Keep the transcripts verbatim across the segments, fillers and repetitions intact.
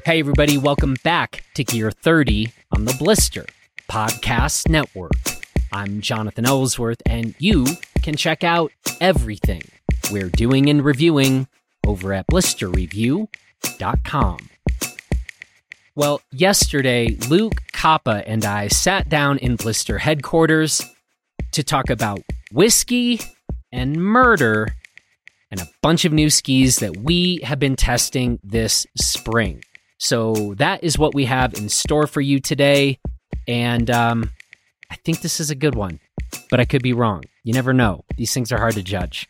Hey everybody, welcome back to Gear thirty on the Blister Podcast Network. I'm Jonathan Ellsworth, and you can check out everything we're doing and reviewing over at blister review dot com. Well, yesterday, Luke Kappa and I sat down in Blister headquarters to talk about whiskey and murder and a bunch of new skis that we have been testing this spring. So that is what we have in store for you today, and um, I think this is a good one, but I could be wrong. You never know. These things are hard to judge.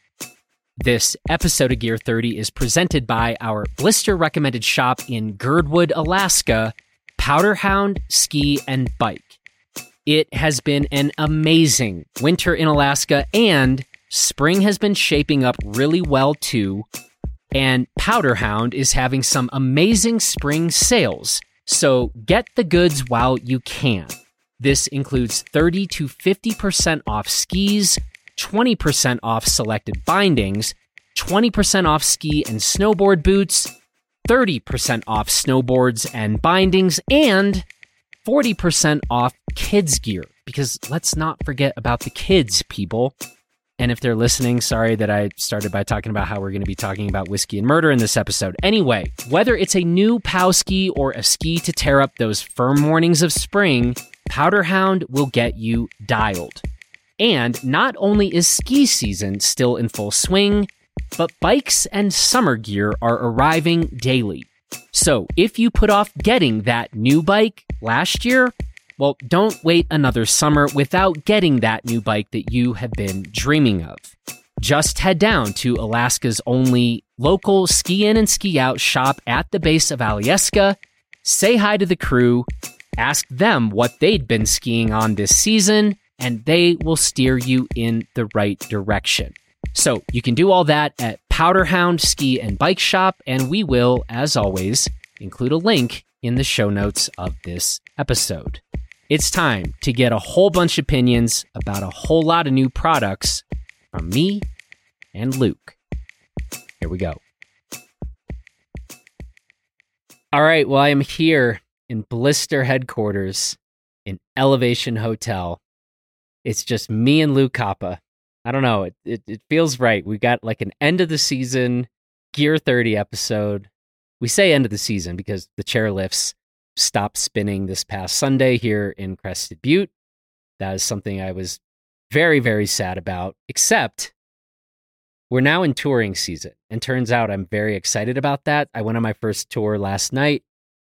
This episode of Gear thirty is presented by our Blister recommended shop in Girdwood, Alaska, Powderhound Ski and Bike. It has been an amazing winter in Alaska, and spring has been shaping up really well too. And Powderhound is having some amazing spring sales, so get the goods while you can. This includes thirty to fifty percent off skis, twenty percent off selected bindings, twenty percent off ski and snowboard boots, thirty percent off snowboards and bindings, and forty percent off kids gear, because let's not forget about the kids, people. And if they're listening, sorry that I started by talking about how we're going to be talking about whiskey and murder in this episode. Anyway, whether it's a new POW ski or a ski to tear up those firm mornings of spring, Powderhound will get you dialed. And not only is ski season still in full swing, but bikes and summer gear are arriving daily. So if you put off getting that new bike last year, well, don't wait another summer without getting that new bike that you have been dreaming of. Just head down to Alaska's only local ski in and ski out shop at the base of Alyeska, say hi to the crew, ask them what they'd been skiing on this season, and they will steer you in the right direction. So you can do all that at Powderhound Ski and Bike Shop, and we will, as always, include a link in the show notes of this episode. It's time to get a whole bunch of opinions about a whole lot of new products from me and Luke. Here we go. All right, well, I am here in Blister headquarters in Elevation Hotel. It's just me and Luke Kappa. I don't know, it, it, it feels right. We got like an end of the season Gear thirty episode. We say end of the season because the chairlifts stopped spinning this past Sunday here in Crested Butte. That is something I was very, very sad about, except we're now in touring season. And turns out I'm very excited about that. I went on my first tour last night,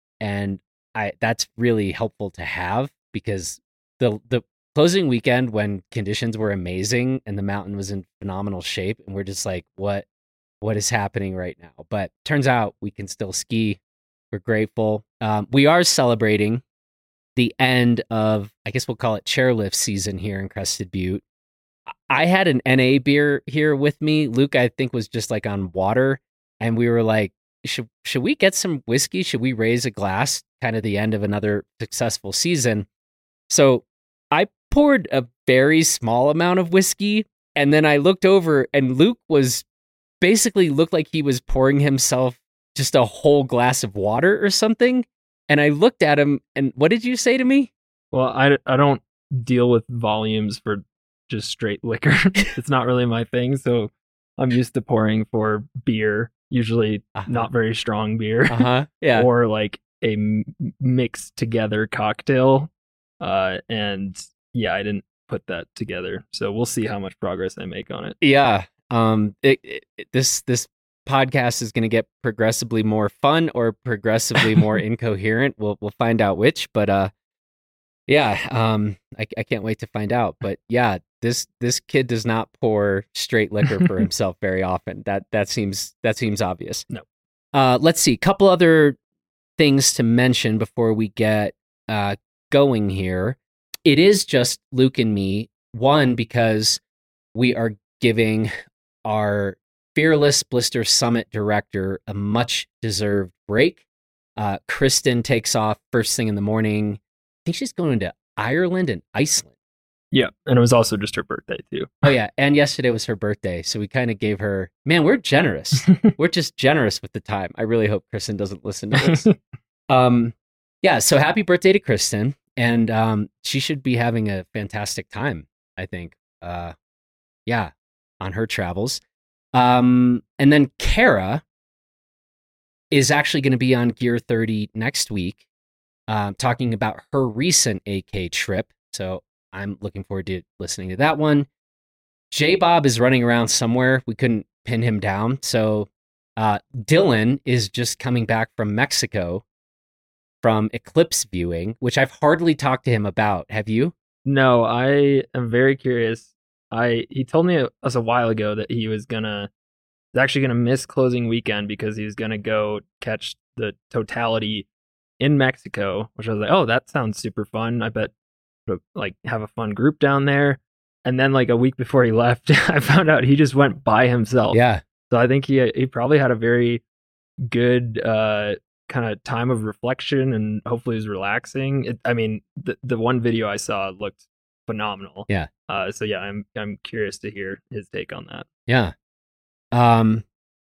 and I that's really helpful to have because the the closing weekend when conditions were amazing and the mountain was in phenomenal shape, and we're just like, what what is happening right now? But turns out we can still ski. We're grateful. Um, we are celebrating the end of, I guess we'll call it chairlift season here in Crested Butte. I had an N A beer here with me. Luke, I think, was just like on water. And we were like, should, should we get some whiskey? Should we raise a glass? Kind of the end of another successful season. So I poured a very small amount of whiskey. And then I looked over and Luke was basically looked like he was pouring himself just a whole glass of water or something. And I looked at him, and what did you say to me? Well, I, I don't deal with volumes for just straight liquor. It's not really my thing. So I'm used to pouring for beer, usually uh-huh. not very strong beer, uh-huh. yeah. or like a m- mixed together cocktail. Uh, and yeah, I didn't put that together. So we'll see how much progress I make on it. Yeah. Um, it, it, this, this, podcast is going to get progressively more fun or progressively more incoherent. We'll we'll find out which, but uh, yeah, um, I, I can't wait to find out. But yeah, this this kid does not pour straight liquor for himself very often. That that seems that seems obvious. No. Uh, let's see. Couple other things to mention before we get uh going here. It is just Luke and me. One, because we are giving our Fearless Blister Summit director a much-deserved break. Uh, Kristen takes off first thing in the morning. I think she's going to Ireland and Iceland. Yeah, and it was also just her birthday too. Oh yeah, and yesterday was her birthday, so we kind of gave her. Man, we're generous. We're just generous with the time. I really hope Kristen doesn't listen to this. um, yeah. So happy birthday to Kristen, and um, she should be having a fantastic time. I think. Uh, yeah, on her travels. Um, and then Kara is actually going to be on Gear thirty next week, uh, talking about her recent A K trip. So I'm looking forward to listening to that one. J Bob is running around somewhere. We couldn't pin him down. So uh, Dylan is just coming back from Mexico from eclipse viewing, which I've hardly talked to him about. Have you? No, I am very curious. I he told me it was a while ago that he was gonna was actually gonna miss closing weekend because he was gonna go catch the totality in Mexico, which I was like, oh, that sounds super fun. I bet like have a fun group down there. And then like a week before he left, I found out he just went by himself. Yeah. So I think he he probably had a very good uh, kind of time of reflection, and hopefully it was relaxing. It, I mean, the the one video I saw looked phenomenal. Yeah. Uh, so yeah, I'm I'm curious to hear his take on that. Yeah. Um.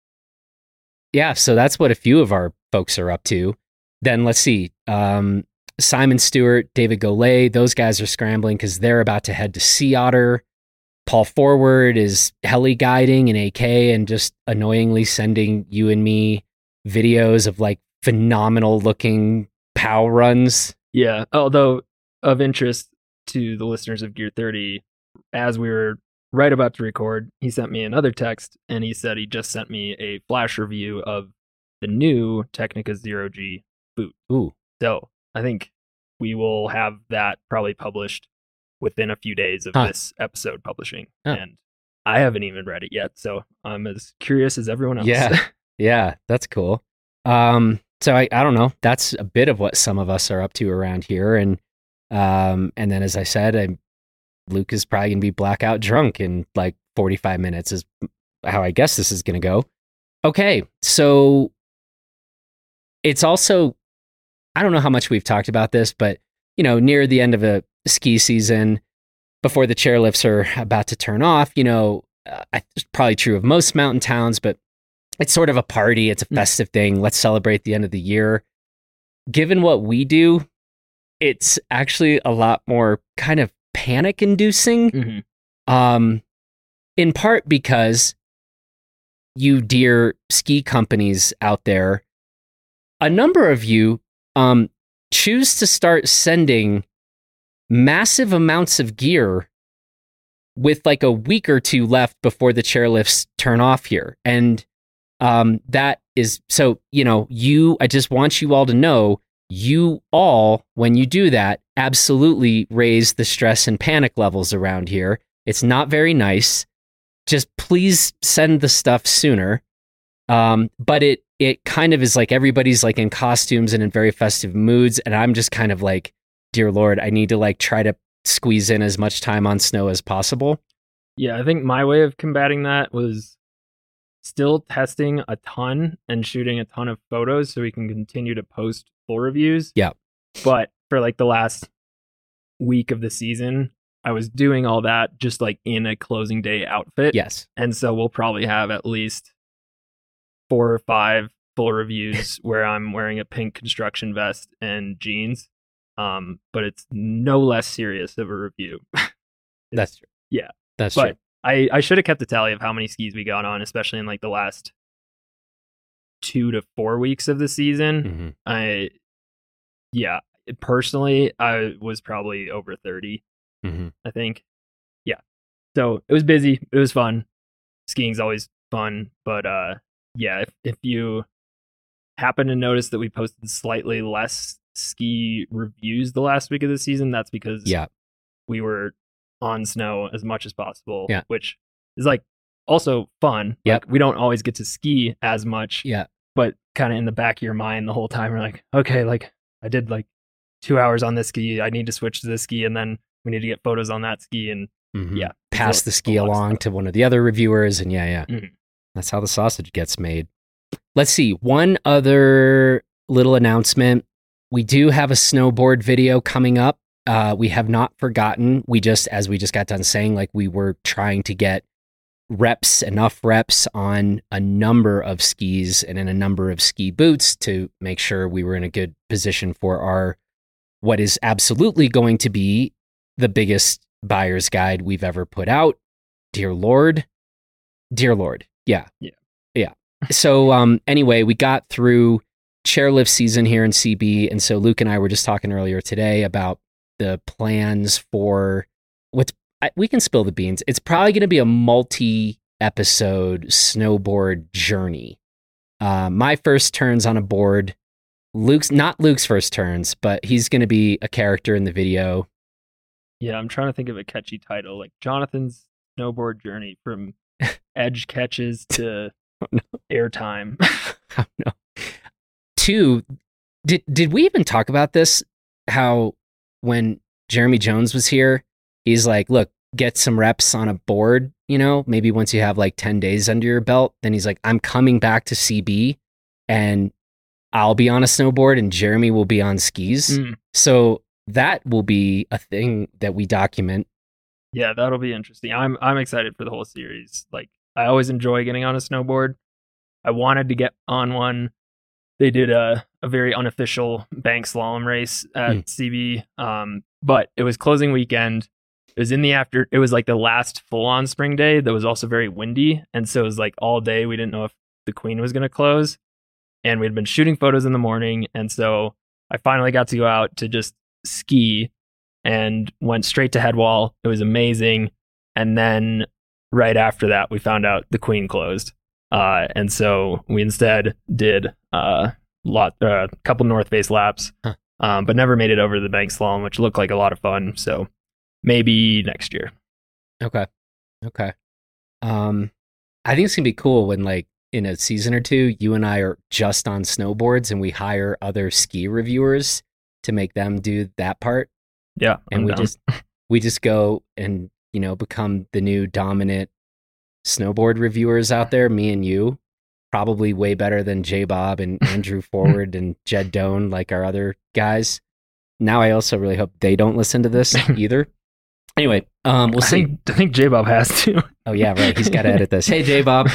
Yeah. So that's what a few of our folks are up to. Then let's see. Um. Simon Stewart, David Golay, those guys are scrambling because they're about to head to Sea Otter. Paul Forward is heli guiding in A K and just annoyingly sending you and me videos of like phenomenal looking POW runs. Yeah. Although of interest to the listeners of Gear thirty, as we were right about to record, he sent me another text and he said he just sent me a flash review of the new Technica Zero G boot. Ooh. So I think we will have that probably published within a few days of huh. this episode publishing. Oh. And I haven't even read it yet, so I'm as curious as everyone else. Yeah, yeah, that's cool. Um, so I, I don't know. That's a bit of what some of us are up to around here. And um, and then as I said, I, Luke is probably going to be blackout drunk in like forty-five minutes is how I guess this is going to go. Okay, so it's also, I don't know how much we've talked about this, but, you know, near the end of a ski season, before the chairlifts are about to turn off, you know, uh, it's probably true of most mountain towns, but it's sort of a party. It's a festive thing. Let's celebrate the end of the year. Given what we do, it's actually a lot more kind of panic inducing. Mm-hmm. Um, in part because you dear ski companies out there, a number of you um, choose to start sending massive amounts of gear with like a week or two left before the chairlifts turn off here. And um, that is, so, you know, you, I just want you all to know, you all, when you do that, absolutely raise the stress and panic levels around here. It's not very nice. Just please send the stuff sooner. Um, but it, it kind of is like everybody's like in costumes and in very festive moods. And I'm just kind of like, dear Lord, I need to like try to squeeze in as much time on snow as possible. Yeah, I think my way of combating that was still testing a ton and shooting a ton of photos so we can continue to post full reviews. Yeah. But for like the last week of the season, I was doing all that just like in a closing day outfit. Yes. And so we'll probably have at least four or five full reviews where I'm wearing a pink construction vest and jeans. Um, but it's no less serious of a review. That's true. Yeah. That's but true. I, I should have kept a tally of how many skis we got on, especially in like the last two to four weeks of the season. Mm-hmm. I, yeah, personally, I was probably over thirty, mm-hmm. I think. Yeah. So it was busy. It was fun. Skiing's always fun. But uh, yeah, if, if you happen to notice that we posted slightly less ski reviews the last week of the season, that's because yeah. we were on snow as much as possible, yeah. which is like also fun. Yep. Like we don't always get to ski as much, yeah. but kind of in the back of your mind the whole time, we're like, okay, like I did like two hours on this ski. I need to switch to this ski, and then we need to get photos on that ski, and mm-hmm. yeah, pass a, the ski along to one of the other reviewers, and yeah, yeah, mm-hmm. that's how the sausage gets made. Let's see, one other little announcement. We do have a snowboard video coming up uh, we have not forgotten. We just, as we just got done saying, like we were trying to get reps, enough reps on a number of skis and in a number of ski boots to make sure we were in a good position for our, what is absolutely going to be the biggest buyer's guide we've ever put out. Dear Lord, dear Lord. Yeah. Yeah. Yeah. So, um, anyway, we got through chairlift season here in C B. And so Luke and I were just talking earlier today about the plans for what's, I, we can spill the beans. It's probably going to be a multi-episode snowboard journey. Uh, my first turns on a board, Luke's not Luke's first turns, but he's going to be a character in the video. Yeah, I'm trying to think of a catchy title, like Jonathan's snowboard journey from edge catches to oh, no. airtime. oh, no. Two, did did we even talk about this? How when Jeremy Jones was here, he's like, look, get some reps on a board, you know, maybe once you have like ten days under your belt. Then he's like, I'm coming back to C B and I'll be on a snowboard and Jeremy will be on skis. Mm. So that will be a thing that we document. Yeah, that'll be interesting. I'm I'm excited for the whole series. Like, I always enjoy getting on a snowboard. I wanted to get on one. They did a, a very unofficial bank slalom race at mm. C B, um, but it was closing weekend. It was in the after. It was like the last full-on spring day that was also very windy, and so it was like all day. We didn't know if the Queen was going to close, and we'd been shooting photos in the morning, and so I finally got to go out to just ski, and went straight to Headwall. It was amazing, and then right after that, we found out the Queen closed. Uh, and so we instead did a lot, a uh, couple North Face laps, huh. um, but never made it over the bank slalom, which looked like a lot of fun. So maybe next year. Okay. Okay. Um, I think it's gonna be cool when, like, in a season or two, you and I are just on snowboards and we hire other ski reviewers to make them do that part. Yeah. And I'm we down. just, we just go and, you know, become the new dominant snowboard reviewers out there, me and you, probably way better than J Bob and Andrew Forward and Jed Doan, like our other guys. Now I also really hope they don't listen to this either. Anyway, um, we'll I see. Think, I think J Bob has to. Oh yeah, right. He's got to edit this. Hey, J Bob.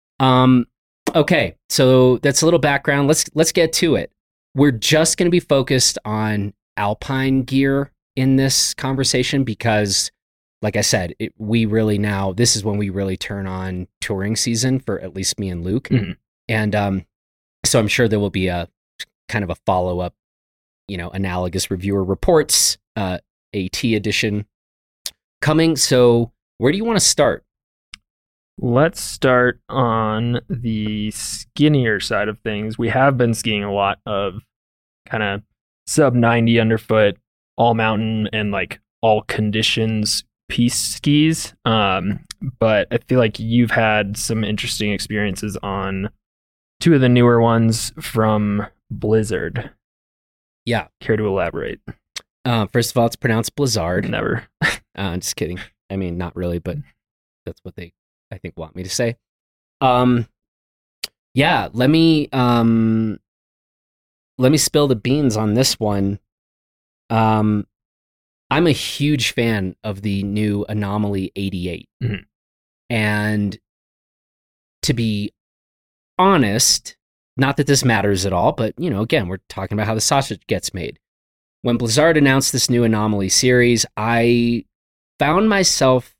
Um, okay, so that's a little background. Let's let's get to it. We're just going to be focused on alpine gear in this conversation because, like I said, it, we really now, this is when we really turn on touring season for at least me and Luke. Mm-hmm. And um, so I'm sure there will be a kind of a follow-up, you know, analogous reviewer reports, uh, AT edition coming. So where do you want to start? Let's start on the skinnier side of things. We have been skiing a lot of kind of sub ninety underfoot, all mountain and like all conditions piece skis, um but I feel like you've had some interesting experiences on two of the newer ones from Blizzard. Yeah, care to elaborate? Uh first of all, it's pronounced Blizzard. Never. uh, I'm just kidding. I mean, not really, but that's what they I think want me to say. Um yeah, let me um let me spill the beans on this one. um I'm a huge fan of the new Anomaly eighty-eight. Mm-hmm. And to be honest, not that this matters at all, but, you know, again, we're talking about how the sausage gets made. When Blizzard announced this new Anomaly series, I found myself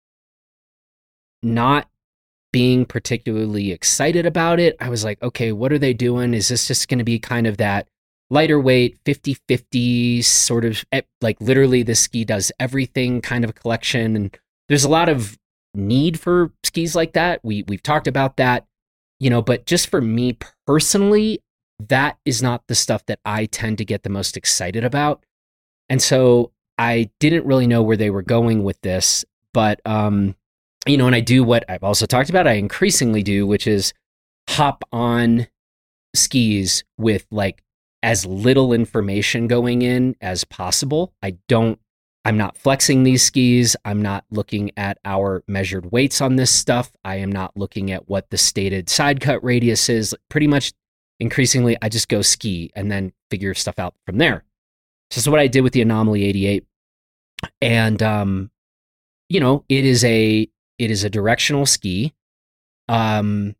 not being particularly excited about it. I was like, okay, what are they doing? Is this just going to be kind of that lighter weight, fifty-fifty sort of, like literally this ski does everything kind of a collection? And there's a lot of need for skis like that. We, we've talked about that, you know, but just for me personally, that is not the stuff that I tend to get the most excited about. And so I didn't really know where they were going with this, but, um, you know, and I do what I've also talked about, I increasingly do, which is hop on skis with like as little information going in as possible. I don't, I'm not flexing these skis. I'm not looking at our measured weights on this stuff. I am not looking at what the stated side cut radius is. Pretty much increasingly, I just go ski and then figure stuff out from there. So this is what I did with the Anomaly eighty-eight. And, um, you know, it is a, it is a directional ski. Um,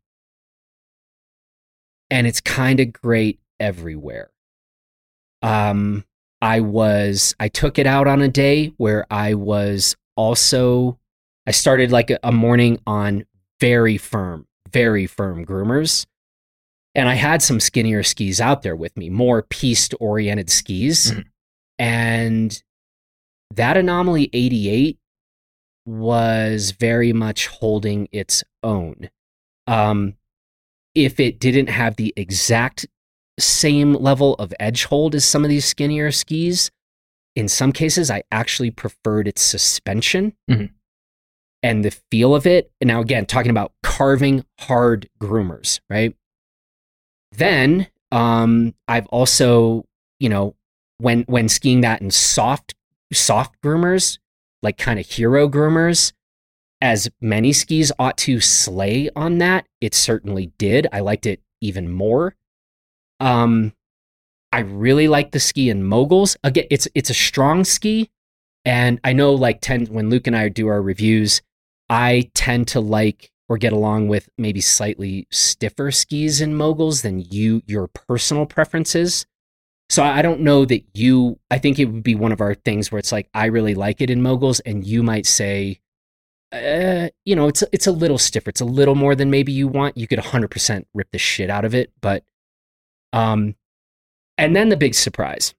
and it's kind of great everywhere. Um, I was, I took it out on a day where I was also, I started like a, a morning on very firm, very firm groomers. And I had some skinnier skis out there with me, more piste-oriented skis. Mm-hmm. And that Anomaly eighty-eight was very much holding its own. Um, if it didn't have the exact same level of edge hold as some of these skinnier skis, in some cases, I actually preferred its suspension mm-hmm. and the feel of it. And now, again, talking about carving hard groomers, right? Then um, I've also, you know, when when skiing that in soft soft groomers, like kind of hero groomers, as many skis ought to slay on that, it certainly did. I liked it even more. Um, I really like the ski in moguls. Again, it's it's a strong ski, and I know like tend when Luke and I do our reviews, I tend to like or get along with maybe slightly stiffer skis in moguls than you your personal preferences. So I don't know that you, I think it would be one of our things where it's like, I really like it in moguls, and you might say, uh, you know, it's, it's a little stiffer. It's a little more than maybe you want. You could one hundred percent rip the shit out of it. But, um, and then the big surprise.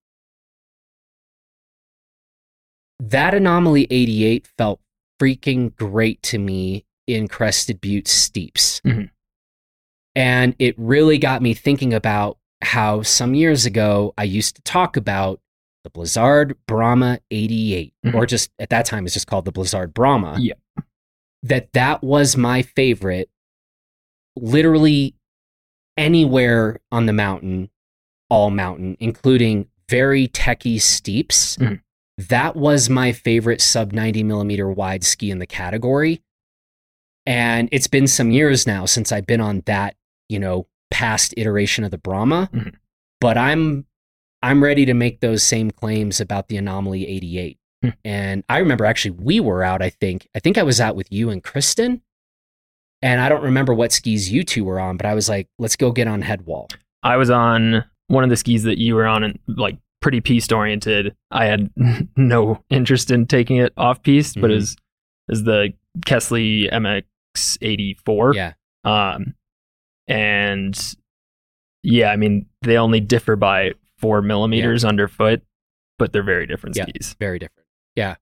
That Anomaly eighty-eight felt freaking great to me in Crested Butte steeps. Mm-hmm. And it really got me thinking about how some years ago I used to talk about the Blizzard Brahma eighty-eight, mm-hmm. or just at that time it's just called the Blizzard Brahma. Yeah. That that was my favorite, literally anywhere on the mountain, all mountain, including very techie steeps. Mm-hmm. That was my favorite sub ninety millimeter wide ski in the category. And it's been some years now since I've been on that, you know, past iteration of the Brahma, mm-hmm. but I'm I'm ready to make those same claims about the Anomaly eighty-eight. Mm-hmm. And I remember actually we were out, I think, I think I was out with you and Kristen, and I don't remember what skis you two were on, but I was like, let's go get on Headwall. I was on one of the skis that you were on, and like pretty piste oriented. I had no interest in taking it off piste, mm-hmm. but is is the Kesley M X eighty-four. Yeah. Um, and yeah, I mean, they only differ by four millimeters yeah. underfoot, but they're very different yeah, skis. Very different. Yeah.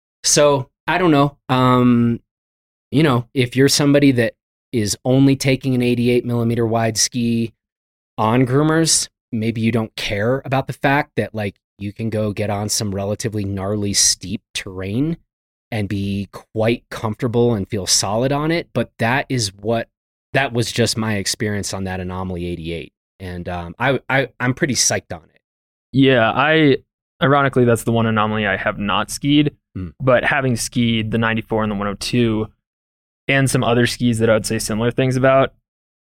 So I don't know. Um, you know, if you're somebody that is only taking an eighty-eight millimeter wide ski on groomers, maybe you don't care about the fact that like you can go get on some relatively gnarly steep terrain and be quite comfortable and feel solid on it. But that is what That was just my experience on that Anomaly eighty-eight. And um, I, I, I'm pretty psyched on it. Yeah, I, ironically, that's the one Anomaly I have not skied. Mm. But having skied the ninety-four and the one oh two and some other skis that I would say similar things about,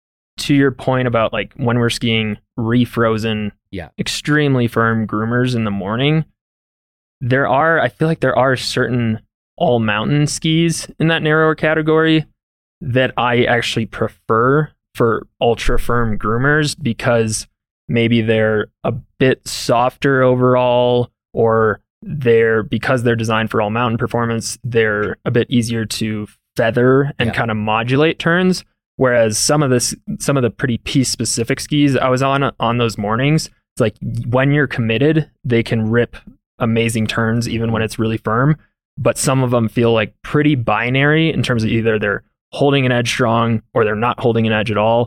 to your point about like when we're skiing refrozen, yeah. extremely firm groomers in the morning, there are, I feel like there are certain all mountain skis in that narrower category that I actually prefer for ultra firm groomers because maybe they're a bit softer overall, or they're, because they're designed for all mountain performance, they're a bit easier to feather and yeah. kind of modulate turns. Whereas some of this, some of the pretty piece specific skis I was on on those mornings, it's like when you're committed, they can rip amazing turns even when it's really firm. But some of them feel like pretty binary in terms of either they're holding an edge strong or they're not holding an edge at all,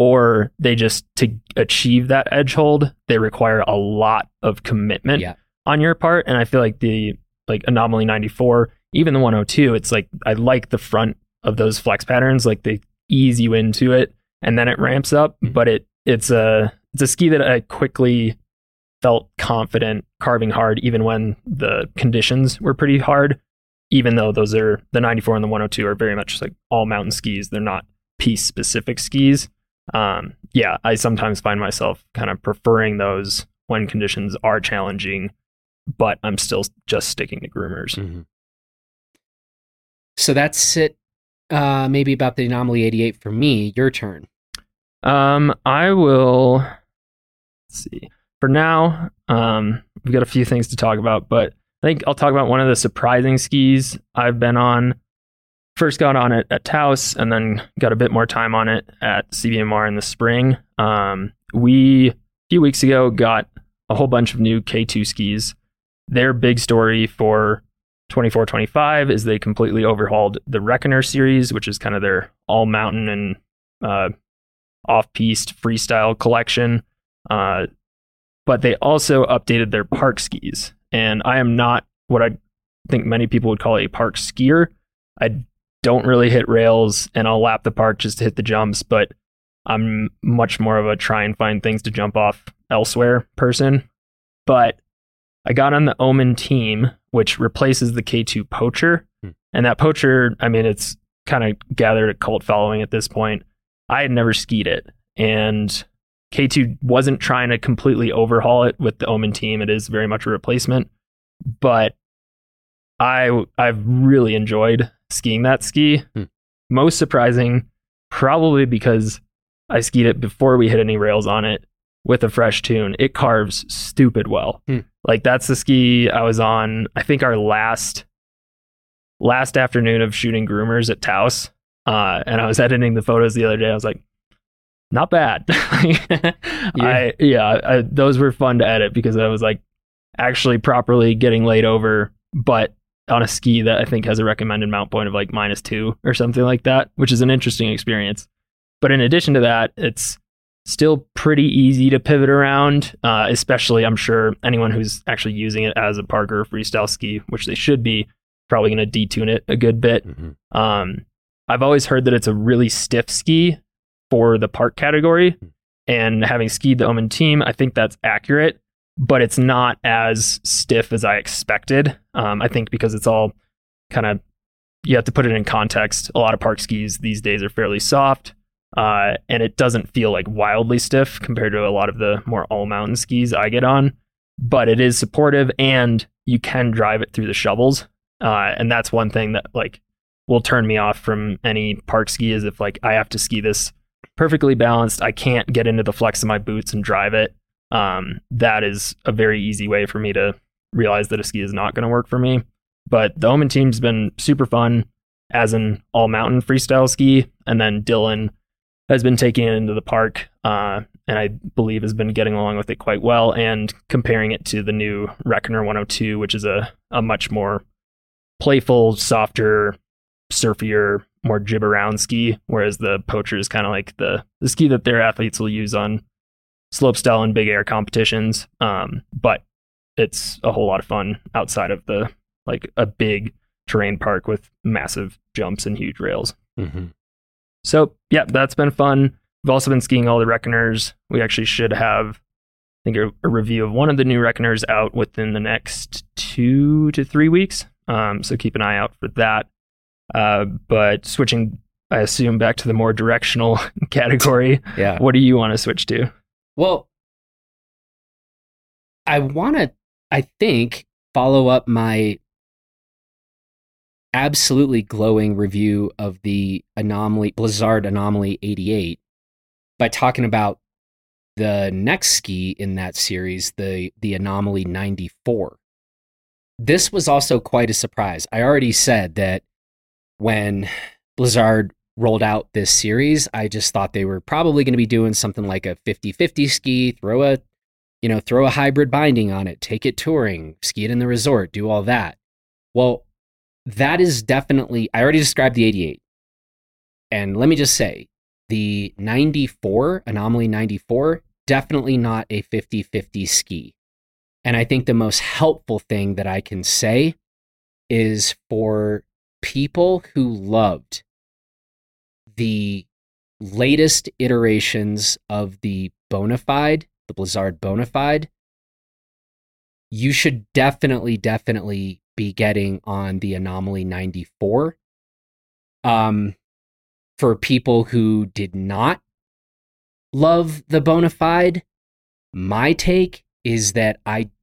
or they just, to achieve that edge hold, they require a lot of commitment yeah. on your part. And I feel like the like Anomaly ninety-four, even the one oh two, it's like I like the front of those flex patterns, like they ease you into it and then it ramps up, mm-hmm. but it it's a it's a ski that I quickly felt confident carving hard even when the conditions were pretty hard, even though those are the ninety-four and the one oh two are very much like all mountain skis. They're not piece specific skis. Um, yeah, I sometimes find myself kind of preferring those when conditions are challenging but I'm still just sticking to groomers. Mm-hmm. So that's it. Uh, maybe about the Anomaly eighty-eight for me. Your turn. Um, I will. Let's see. For now, um, we've got a few things to talk about, but I think I'll talk about one of the surprising skis I've been on. First got on it at Taos, and then got a bit more time on it at C B M R in the spring. Um, we a few weeks ago got a whole bunch of new K two skis. Their big story for twenty-four twenty-five is they completely overhauled the Reckoner series, which is kind of their all mountain and uh, off-piste freestyle collection. Uh, but they also updated their park skis. And I am not what I think many people would call a park skier. I don't really hit rails, and I'll lap the park just to hit the jumps, but I'm much more of a try and find things to jump off elsewhere person. But I got on the Omen team, which replaces the K two Poacher. Hmm. And that Poacher, I mean, it's kind of gathered a cult following at this point. I had never skied it, and K two wasn't trying to completely overhaul it with the Omen team. It is very much a replacement, but I, I've really enjoyed skiing that ski. Hmm. Most surprising, probably because I skied it before we hit any rails on it with a fresh tune. It carves stupid well. Hmm. Like, that's the ski I was on, I think our last last afternoon of shooting groomers at Taos. Uh, and I was editing the photos the other day. I was like, not bad. yeah. I, yeah, I, those were fun to edit because I was like actually properly getting laid over, but on a ski that I think has a recommended mount point of like minus two or something like that, which is an interesting experience. But in addition to that, it's still pretty easy to pivot around, uh, especially I'm sure anyone who's actually using it as a park or freestyle ski, which they should be, probably going to detune it a good bit. Mm-hmm. Um, I've always heard that it's a really stiff ski for the park category, and having skied the Omen team, I think that's accurate, but it's not as stiff as I expected. Um, I think because it's all kind of, you have to put it in context. A lot of park skis these days are fairly soft, uh, and it doesn't feel like wildly stiff compared to a lot of the more all mountain skis I get on, but it is supportive and you can drive it through the shovels. Uh, and that's one thing that like will turn me off from any park ski, is if like I have to ski this perfectly balanced, I can't get into the flex of my boots and drive it. Um, that is a very easy way for me to realize that a ski is not going to work for me. But the Omen team's been super fun as an all mountain freestyle ski. And then Dylan has been taking it into the park, uh, and I believe has been getting along with it quite well, and comparing it to the new Reckoner one oh two, which is a, a much more playful, softer, surfier, more jib around ski, whereas the Poacher is kind of like the, the ski that their athletes will use on slopestyle and big air competitions. Um, but it's a whole lot of fun outside of the like a big terrain park with massive jumps and huge rails. Mm-hmm. So yeah, that's been fun. We've also been skiing all the Reckoners. We actually should have, I think, a, a review of one of the new Reckoners out within the next two to three weeks. Um, so keep an eye out for that. Uh, but switching, I assume, back to the more directional category. Yeah. What do you want to switch to? Well, I want to, I think, follow up my absolutely glowing review of the Anomaly, Blizzard Anomaly eighty-eight, by talking about the next ski in that series, the, the Anomaly ninety-four. This was also quite a surprise. I already said that when Blizzard rolled out this series, I just thought they were probably going to be doing something like a fifty-fifty ski, throw a, you know, throw a hybrid binding on it, take it touring, ski it in the resort, do all that. Well, that is definitely, I already described the eighty-eight. And let me just say, the ninety-four, Anomaly ninety-four, definitely not a fifty-fifty ski. And I think the most helpful thing that I can say is for people who loved the latest iterations of the Bonafide, the Blizzard Bonafide, you should definitely, definitely be getting on the Anomaly ninety-four. Um, for people who did not love the Bonafide, my take is that I don't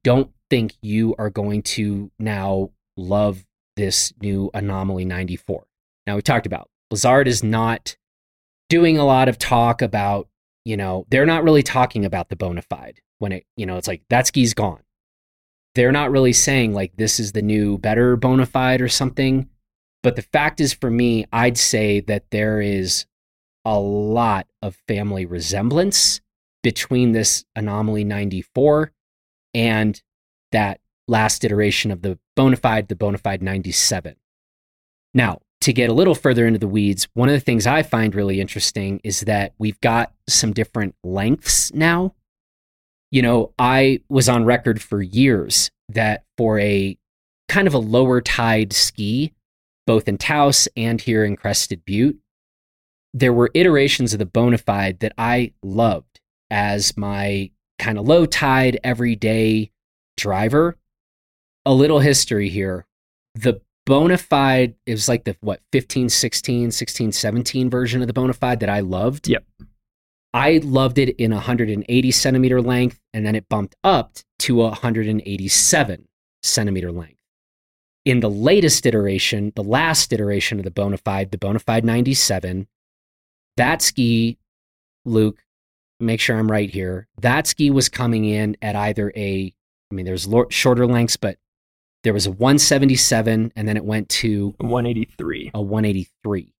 think you are going to now love this new Anomaly ninety-four. Now, we talked about Blizzard is not doing a lot of talk about, you know, they're not really talking about the Bonafide when it, you know, it's like that ski's gone. They're not really saying like this is the new better Bonafide or something. But the fact is, for me, I'd say that there is a lot of family resemblance between this Anomaly ninety-four and that last iteration of the Bonafide, the Bonafide ninety-seven. Now, to get a little further into the weeds, one of the things I find really interesting is that we've got some different lengths now. You know, I was on record for years that for a kind of a lower tide ski, both in Taos and here in Crested Butte, there were iterations of the Bonafide that I loved as my kind of low tide, everyday driver. A little history here. The Bonafide, it was like the, what, fifteen, sixteen, sixteen, seventeen version of the Bonafide that I loved. Yep. I loved it in one hundred eighty centimeter length, and then it bumped up to one hundred eighty-seven centimeter length. In the latest iteration, the last iteration of the Bonafide, the Bonafide ninety-seven, that ski, Luke, make sure I'm right here, that ski was coming in at either a, I mean, there's lo- shorter lengths, but there was a one seventy-seven, and then it went to one eighty-three. A one eighty-three.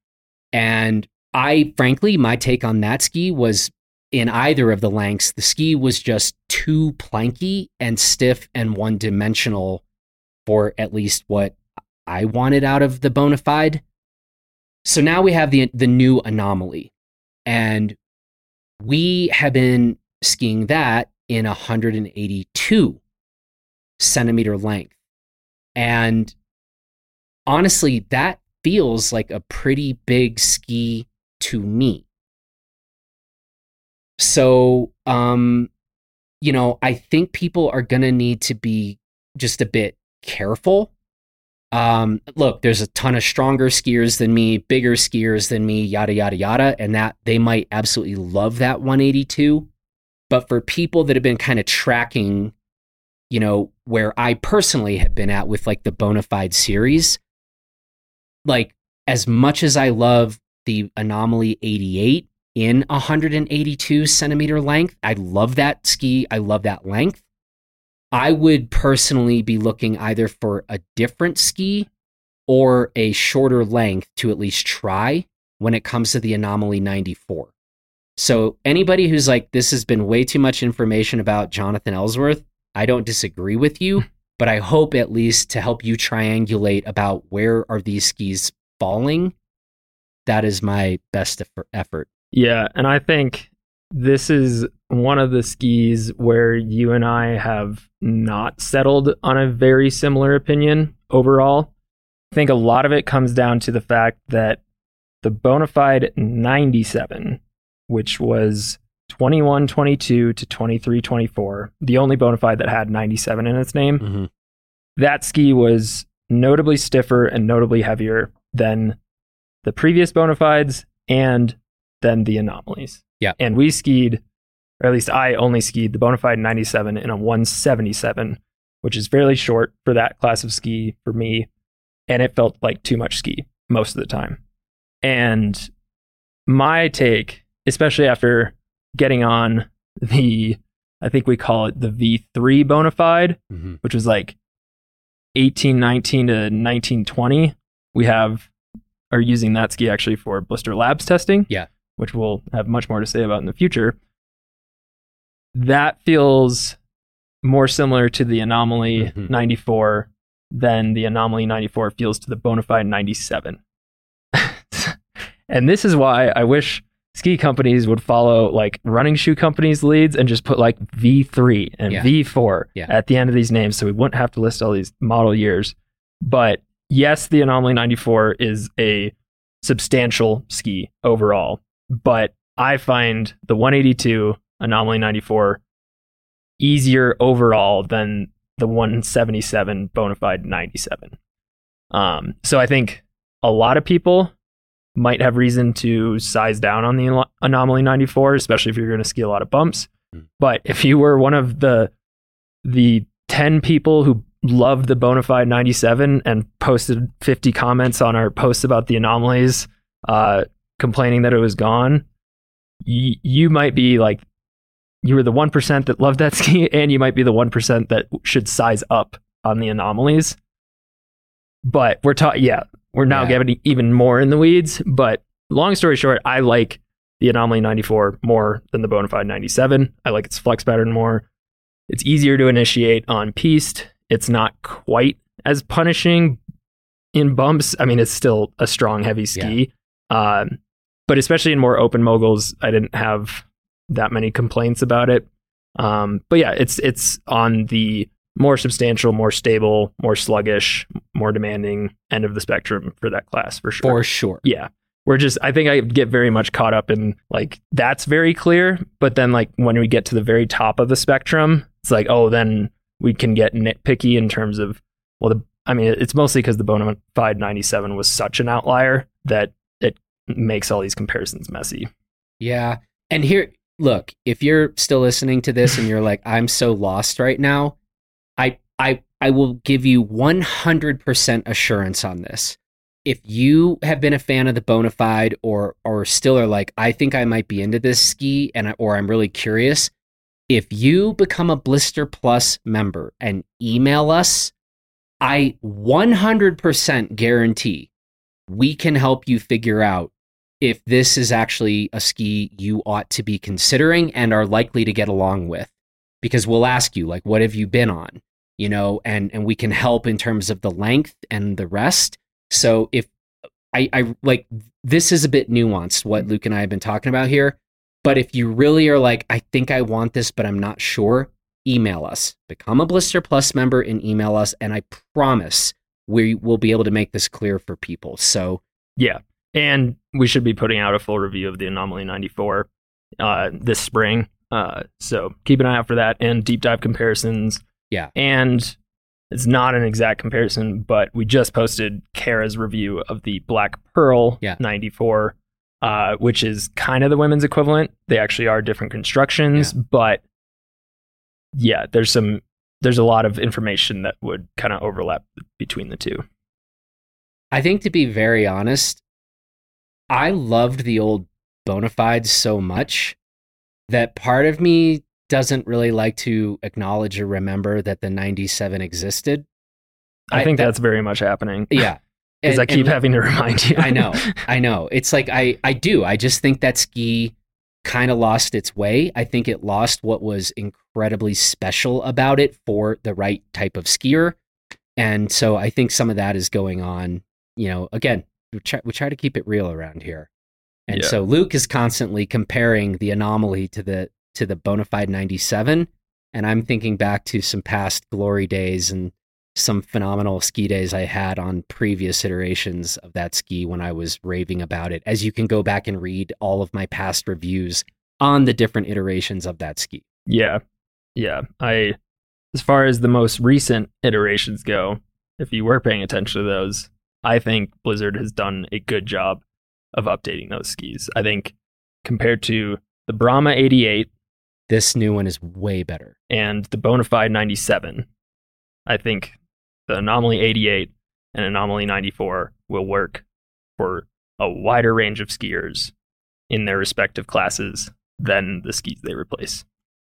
And I, frankly, my take on that ski was in either of the lengths, the ski was just too planky and stiff and one-dimensional for at least what I wanted out of the Bonafide. So now we have the the new Anomaly, and we have been skiing that in one hundred eighty-two centimeter length. And honestly, that feels like a pretty big ski to me. So, um, you know, I think people are going to need to be just a bit careful. Um, look, there's a ton of stronger skiers than me, bigger skiers than me, yada, yada, yada. And that they might absolutely love that one eighty-two. But for people that have been kind of tracking, you know, where I personally have been at with like the Bonafide series, like as much as I love the Anomaly eighty-eight in one hundred eighty-two centimeter length, I love that ski. I love that length. I would personally be looking either for a different ski or a shorter length to at least try when it comes to the Anomaly ninety-four. So anybody who's like, this has been way too much information about Jonathan Ellsworth, I don't disagree with you, but I hope at least to help you triangulate about where are these skis falling. That is my best effort. Yeah, and I think this is one of the skis where you and I have not settled on a very similar opinion overall. I think a lot of it comes down to the fact that the Bonafide ninety-seven, which was twenty-one twenty-two to twenty-three twenty-four, the only Bonafide that had ninety-seven in its name, mm-hmm. that ski was notably stiffer and notably heavier than the previous Bonafides and then the Anomalies. Yeah. And we skied, or at least I only skied the Bonafide ninety-seven in a one seventy-seven, which is fairly short for that class of ski for me. And it felt like too much ski most of the time. And my take, especially after getting on the, I think we call it the V three Bonafide, mm-hmm. which was like eighteen nineteen to nineteen twenty. We have, are using that ski actually for Blister Labs testing. Yeah. Which we'll have much more to say about in the future. That feels more similar to the Anomaly mm-hmm. ninety-four than the Anomaly ninety-four feels to the Bonafide ninety-seven. And this is why I wish ski companies would follow like running shoe companies' leads and just put like V three and yeah. V four yeah. at the end of these names so we wouldn't have to list all these model years. But yes, the Anomaly ninety-four is a substantial ski overall. But I find the one eighty-two Anomaly ninety-four easier overall than the one seventy-seven Bonafide ninety-seven. Um, so I think a lot of people might have reason to size down on the Anomaly ninety-four, especially if you're going to ski a lot of bumps. Mm. But if you were one of the the ten people who loved the Bonafide ninety-seven and posted fifty comments on our posts about the anomalies, uh, complaining that it was gone, y- you might be like, you were the one percent that loved that ski, and you might be the one percent that should size up on the anomalies. But we're talking, yeah, we're now Yeah. getting even more in the weeds. But long story short, I like the Anomaly ninety-four more than the Bonafide ninety-seven. I like its flex pattern more. It's easier to initiate on piste. It's not quite as punishing in bumps. I mean, it's still a strong, heavy ski. Yeah. Um, but especially in more open moguls, I didn't have that many complaints about it. Um, but yeah, it's it's on the more substantial, more stable, more sluggish, more demanding end of the spectrum for that class, for sure. For sure. Yeah. We're just, I think I get very much caught up in like, that's very clear. But then like when we get to the very top of the spectrum, it's like, oh, then we can get nitpicky in terms of, well, the, I mean, it's mostly because the Bonafide ninety-seven was such an outlier that it makes all these comparisons messy. Yeah. And here, look, if you're still listening to this and you're like, I'm so lost right now, I I I will give you one hundred percent assurance on this. If you have been a fan of the Bonafide or or still are like, I think I might be into this ski and I, or I'm really curious, if you become a Blister Plus member and email us, I one hundred percent guarantee we can help you figure out if this is actually a ski you ought to be considering and are likely to get along with. Because we'll ask you, like, what have you been on? You know, and, and we can help in terms of the length and the rest. So if I, I like, this is a bit nuanced, what Luke and I have been talking about here. But if you really are like, I think I want this, but I'm not sure, email us. Become a Blister Plus member and email us. And I promise we will be able to make this clear for people. So yeah. And we should be putting out a full review of the Anomaly ninety-four uh, this spring. Uh, so keep an eye out for that and deep dive comparisons. Yeah. And it's not an exact comparison, but we just posted Kara's review of the Black Pearl yeah. ninety-four, uh, which is kind of the women's equivalent. They actually are different constructions, yeah. but yeah, there's some, there's a lot of information that would kind of overlap between the two. I think, to be very honest, I loved the old Bonafides so much that part of me doesn't really like to acknowledge or remember that the ninety-seven existed. I, I think that, that's very much happening. Yeah. Because I keep and, having to remind you. I know. I know. It's like, I, I do. I just think that ski kind of lost its way. I think it lost what was incredibly special about it for the right type of skier. And so I think some of that is going on. You know, again, we try, we try to keep it real around here. And yeah. so Luke is constantly comparing the Anomaly to the to the Bonafide ninety-seven, and I'm thinking back to some past glory days and some phenomenal ski days I had on previous iterations of that ski when I was raving about it, as you can go back and read all of my past reviews on the different iterations of that ski. Yeah. Yeah. I, as far as the most recent iterations go, if you were paying attention to those, I think Blizzard has done a good job of updating those skis. I think compared to the Brahma eighty-eight, this new one is way better. And the Bonafide ninety-seven, I think the Anomaly eighty-eight and Anomaly ninety-four will work for a wider range of skiers in their respective classes than the skis they replace.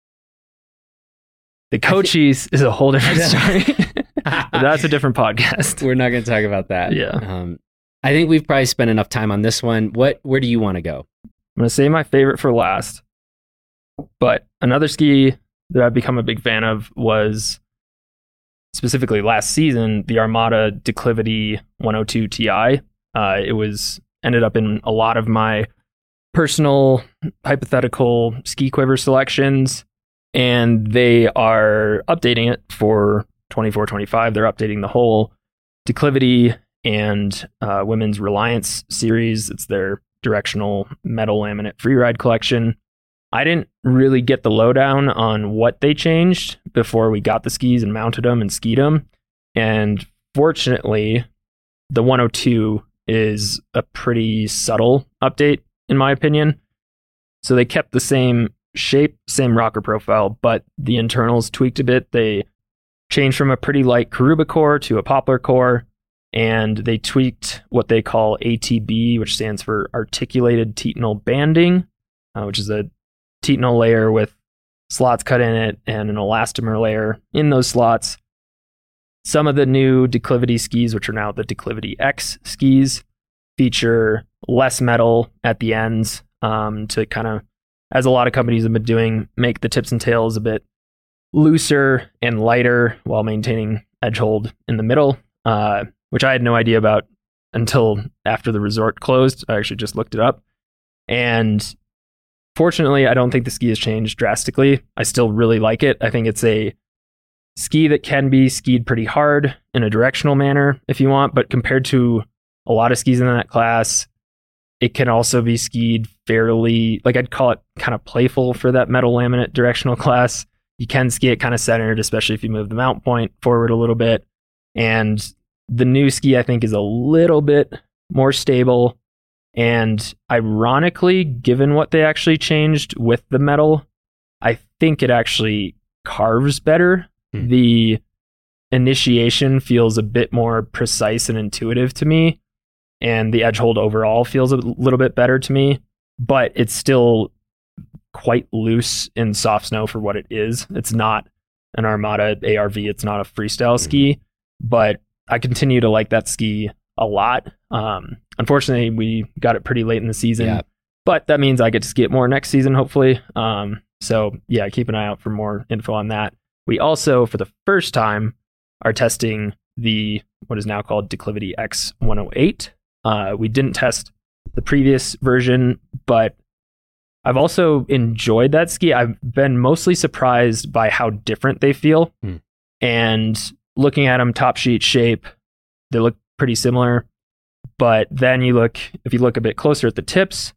The Cochise is a whole different story. That's a different podcast. We're not going to talk about that. Yeah. Um, I think we've probably spent enough time on this one. What? Where do you want to go? I'm going to say my favorite for last. But another ski that I've become a big fan of was specifically last season, the Armada Declivity one oh two T I. Uh, it was ended up in a lot of my personal hypothetical ski quiver selections, and they are updating it for twenty-four twenty-five. They're updating the whole Declivity and uh, Women's Reliance series. It's their directional metal laminate freeride collection. I didn't really get the lowdown on what they changed before we got the skis and mounted them and skied them. And fortunately, the one oh two is a pretty subtle update, in my opinion. So they kept the same shape, same rocker profile, but the internals tweaked a bit. They changed from a pretty light Karuba core to a Poplar core, and they tweaked what they call A T B, which stands for articulated titanal banding, uh, which is a titanal layer with slots cut in it and an elastomer layer in those slots. Some of the new declivity skis, which are now the Declivity X skis, feature less metal at the ends um, to kind of, as a lot of companies have been doing, make the tips and tails a bit looser and lighter while maintaining edge hold in the middle, uh, which I had no idea about until after the resort closed. I actually just looked it up. And fortunately, I don't think the ski has changed drastically. I still really like it. I think it's a ski that can be skied pretty hard in a directional manner if you want, but compared to a lot of skis in that class, it can also be skied fairly, like I'd call it kind of playful for that metal laminate directional class. You can ski it kind of centered, especially if you move the mount point forward a little bit. And the new ski, I think, is a little bit more stable. And ironically, given what they actually changed with the metal, I think it actually carves better. Hmm. The initiation feels a bit more precise and intuitive to me, and the edge hold overall feels a little bit better to me, but it's still quite loose in soft snow for what it is. It's not an Armada A R V. It's not a freestyle mm-hmm. ski, but I continue to like that ski a lot. Um, unfortunately, we got it pretty late in the season, yeah. but that means I get to ski it more next season, hopefully. Um, so yeah, keep an eye out for more info on that. We also, for the first time, are testing the, what is now called Declivity X one oh eight. Uh, we didn't test the previous version, but I've also enjoyed that ski. I've been mostly surprised by how different they feel. Hmm. And looking at them top sheet shape, they look pretty similar. But then you look, if you look a bit closer at the tips,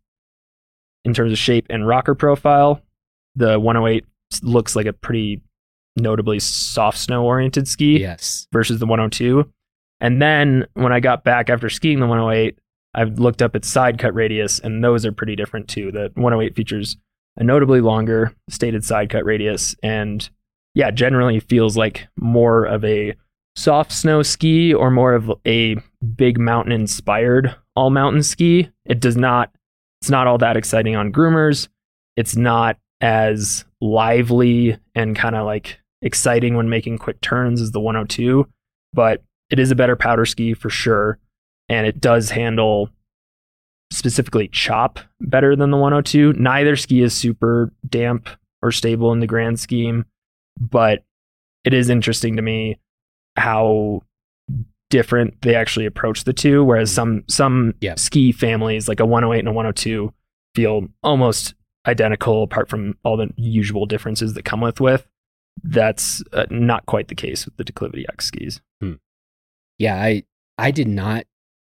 in terms of shape and rocker profile, the one oh eight looks like a pretty notably soft snow oriented ski yes. versus the one oh two. And then when I got back after skiing the one oh eight, I've looked up its side cut radius, and those are pretty different too. The one oh eight features a notably longer stated side cut radius, and yeah, generally feels like more of a soft snow ski or more of a big mountain inspired all mountain ski. It does not, it's not all that exciting on groomers. It's not as lively and kind of like exciting when making quick turns as the one oh two, but it is a better powder ski for sure. And it does handle specifically chop better than the one oh two. Neither ski is super damp or stable in the grand scheme, but it is interesting to me how different they actually approach the two. Whereas some some yeah. ski families, like a one oh eight and a one oh two, feel almost identical apart from all the usual differences that come with with. That's uh, not quite the case with the Declivity X skis. Hmm. Yeah, I I did not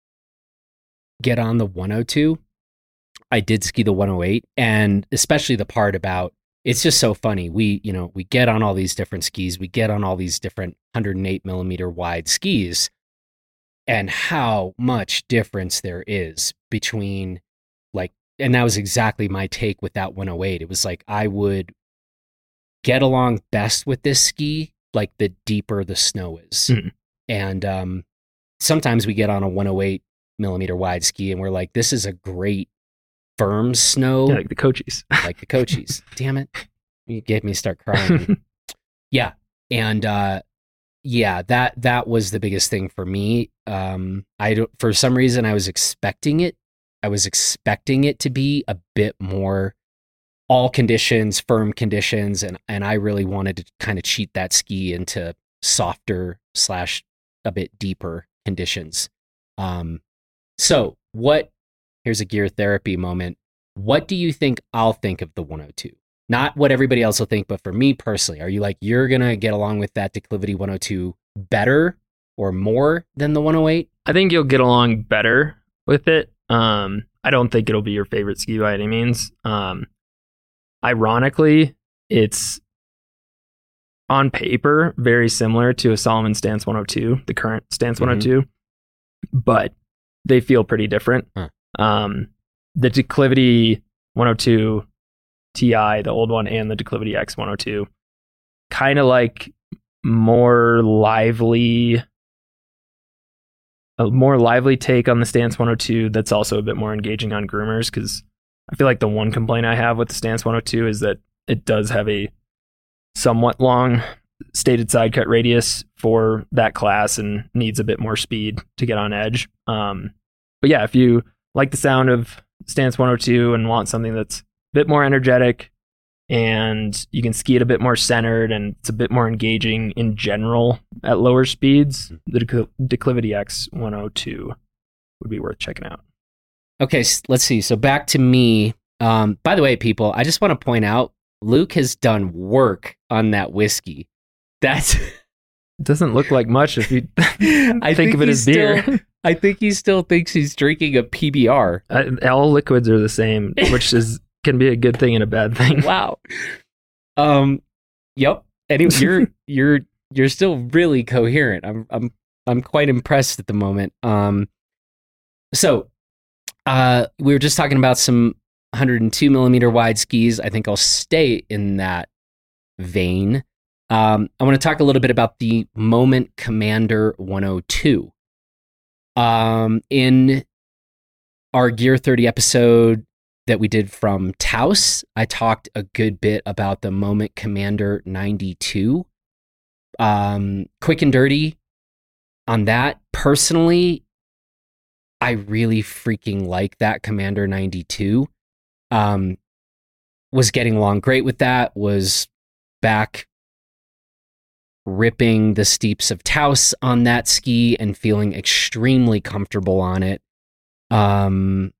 get on the one oh two. I did ski the one oh eight, and especially the part about, it's just so funny. We, you know, we get on all these different skis, we get on all these different one oh eight millimeter wide skis, and how much difference there is between, like, and that was exactly my take with that one oh eight. It was like, I would get along best with this ski, like the deeper the snow is. Mm-hmm. And um, sometimes we get on a one oh eight millimeter wide ski and we're like, this is a great firm snow. Yeah, like the Cochise. Like the Cochise. Damn it. You gave me start crying. yeah. And uh, yeah, that that was the biggest thing for me. Um, I don't, for some reason, I was expecting it. I was expecting it to be a bit more all conditions, firm conditions, and and I really wanted to kind of cheat that ski into softer slash a bit deeper conditions. Um, so what, here's a gear therapy moment. What do you think I'll think of the one oh two? Not what everybody else will think, but for me personally, are you like, you're going to get along with that Declivity one oh two better or more than the one oh eight? I think you'll get along better with it. Um, I don't think it'll be your favorite ski by any means. Um, ironically, it's on paper very similar to a Salomon Stance one oh two, the current Stance mm-hmm. one oh two, but they feel pretty different. Huh. Um, the Declivity one oh two T I, the old one, and the Declivity X one oh two, kind of like more lively, a more lively take on the Stance one oh two that's also a bit more engaging on groomers, because I feel like the one complaint I have with the Stance one oh two is that it does have a somewhat long stated side cut radius for that class and needs a bit more speed to get on edge. Um, but yeah, if you like the sound of Stance one oh two and want something that's a bit more energetic and you can ski it a bit more centered and it's a bit more engaging in general at lower speeds, the Decl- Declivity X one oh two would be worth checking out. Okay, let's see. So back to me. Um, by the way, people, I just want to point out Luke has done work on that whiskey. That's it doesn't look like much if you I think, think of it as beer. Still, I think he still thinks he's drinking a P B R. Uh, all liquids are the same, which is can be a good thing and a bad thing. Wow. Um. Yep. Anyway, you're you're you're still really coherent. I'm I'm I'm quite impressed at the moment. Um. So, uh, we were just talking about some one oh two millimeter wide skis. I think I'll stay in that vein. Um, I want to talk a little bit about the Moment Commander one oh two. Um, in our Gear thirty episode that we did from Taos, I talked a good bit about the Moment Commander ninety-two. Um, quick and dirty on that. Personally, I really freaking like that Commander ninety-two. Um, was getting along great with that, was back ripping the steeps of Taos on that ski and feeling extremely comfortable on it. Um,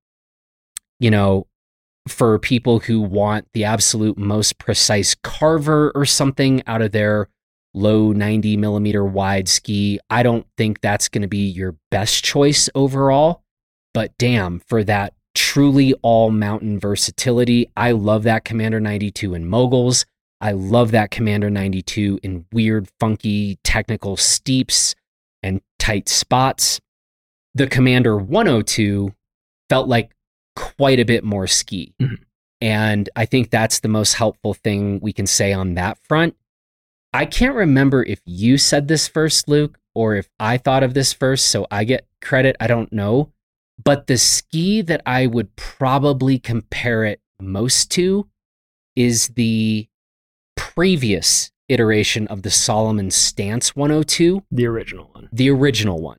you know, for people who want the absolute most precise carver or something out of their low ninety millimeter wide ski, I don't think that's going to be your best choice overall. But damn, for that truly all mountain versatility, I love that Commander ninety-two in moguls. I love that Commander ninety-two in weird, funky, technical steeps and tight spots. The Commander one oh two felt like quite a bit more ski. Mm-hmm. And I think that's the most helpful thing we can say on that front. I can't remember if you said this first, Luke, or if I thought of this first, so I get credit. I don't know. But the ski that I would probably compare it most to is the previous iteration of the Salomon Stance one oh two. The original one. The original one.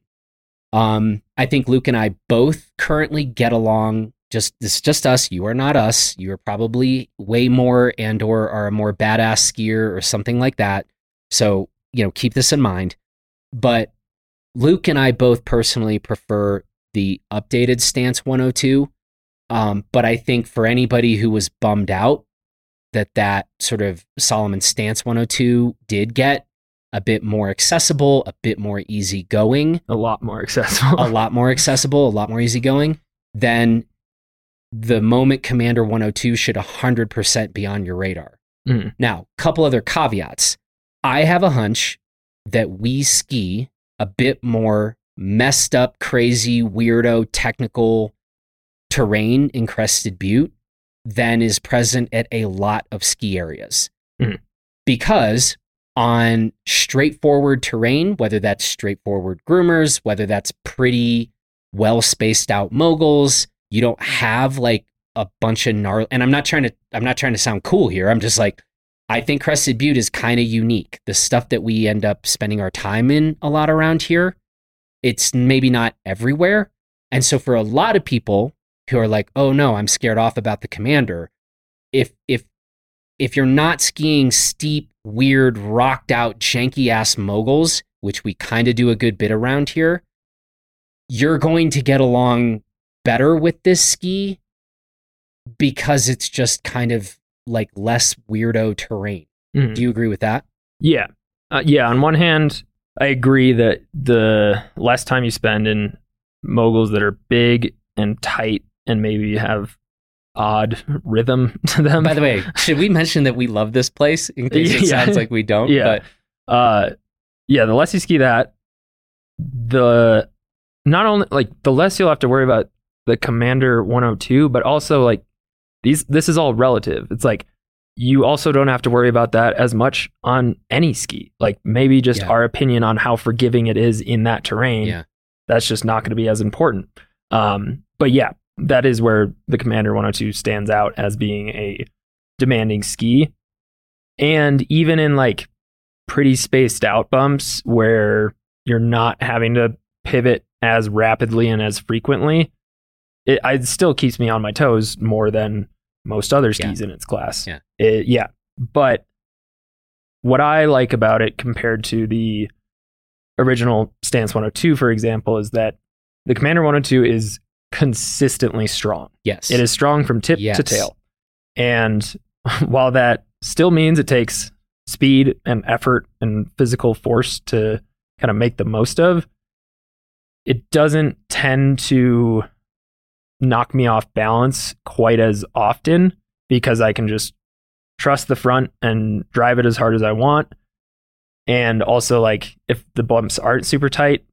Um, I think Luke and I both currently get along. Just this is just us. You are not us. You are probably way more and or are a more badass skier or something like that. So, you know, keep this in mind. But Luke and I both personally prefer the updated Stance one oh two. Um, but I think for anybody who was bummed out that that sort of Salomon Stance one oh two did get a bit more accessible, a bit more easygoing. A lot more accessible. a lot more accessible, a lot more easygoing, then the Moment Commander one oh two should one hundred percent be on your radar. Mm. Now, a couple other caveats. I have a hunch that we ski a bit more messed up, crazy, weirdo, technical terrain in Crested Butte than is present at a lot of ski areas. Mm. Because on straightforward terrain, whether that's straightforward groomers, whether that's pretty well spaced out moguls, you don't have like a bunch of gnarly, and I'm not trying to, I'm not trying to sound cool here. I'm just like, I think Crested Butte is kind of unique. The stuff that we end up spending our time in a lot around here, it's maybe not everywhere. And so for a lot of people who are like, oh no, I'm scared off about the Commander. If, if, if you're not skiing steep, weird, rocked out, janky ass moguls, which we kind of do a good bit around here, you're going to get along better with this ski because it's just kind of like less weirdo terrain. Mm-hmm. Do you agree with that? Yeah. Uh, yeah. On one hand, I agree that the less time you spend in moguls that are big and tight and maybe have odd rhythm to them. By the way, should we mention that we love this place in case it yeah. sounds like we don't? Yeah. But uh, yeah, the less you ski that, the not only like the less you'll have to worry about the Commander one oh two, but also like these, this is all relative. It's like you also don't have to worry about that as much on any ski. Like maybe just Yeah. our opinion on how forgiving it is in that terrain. Yeah. That's just not going to be as important. Um, but yeah, that is where the Commander one oh two stands out as being a demanding ski. And even in like pretty spaced out bumps where you're not having to pivot as rapidly and as frequently, it, it still keeps me on my toes more than most other skis Yeah. in its class. Yeah. It, yeah. But what I like about it compared to the original Stance one oh two, for example, is that the Commander one oh two is consistently strong. Yes. It is strong from tip Yes. to tail. And while that still means it takes speed and effort and physical force to kind of make the most of, it doesn't tend to knock me off balance quite as often because I can just trust the front and drive it as hard as I want. And also, like, if the bumps aren't super tight,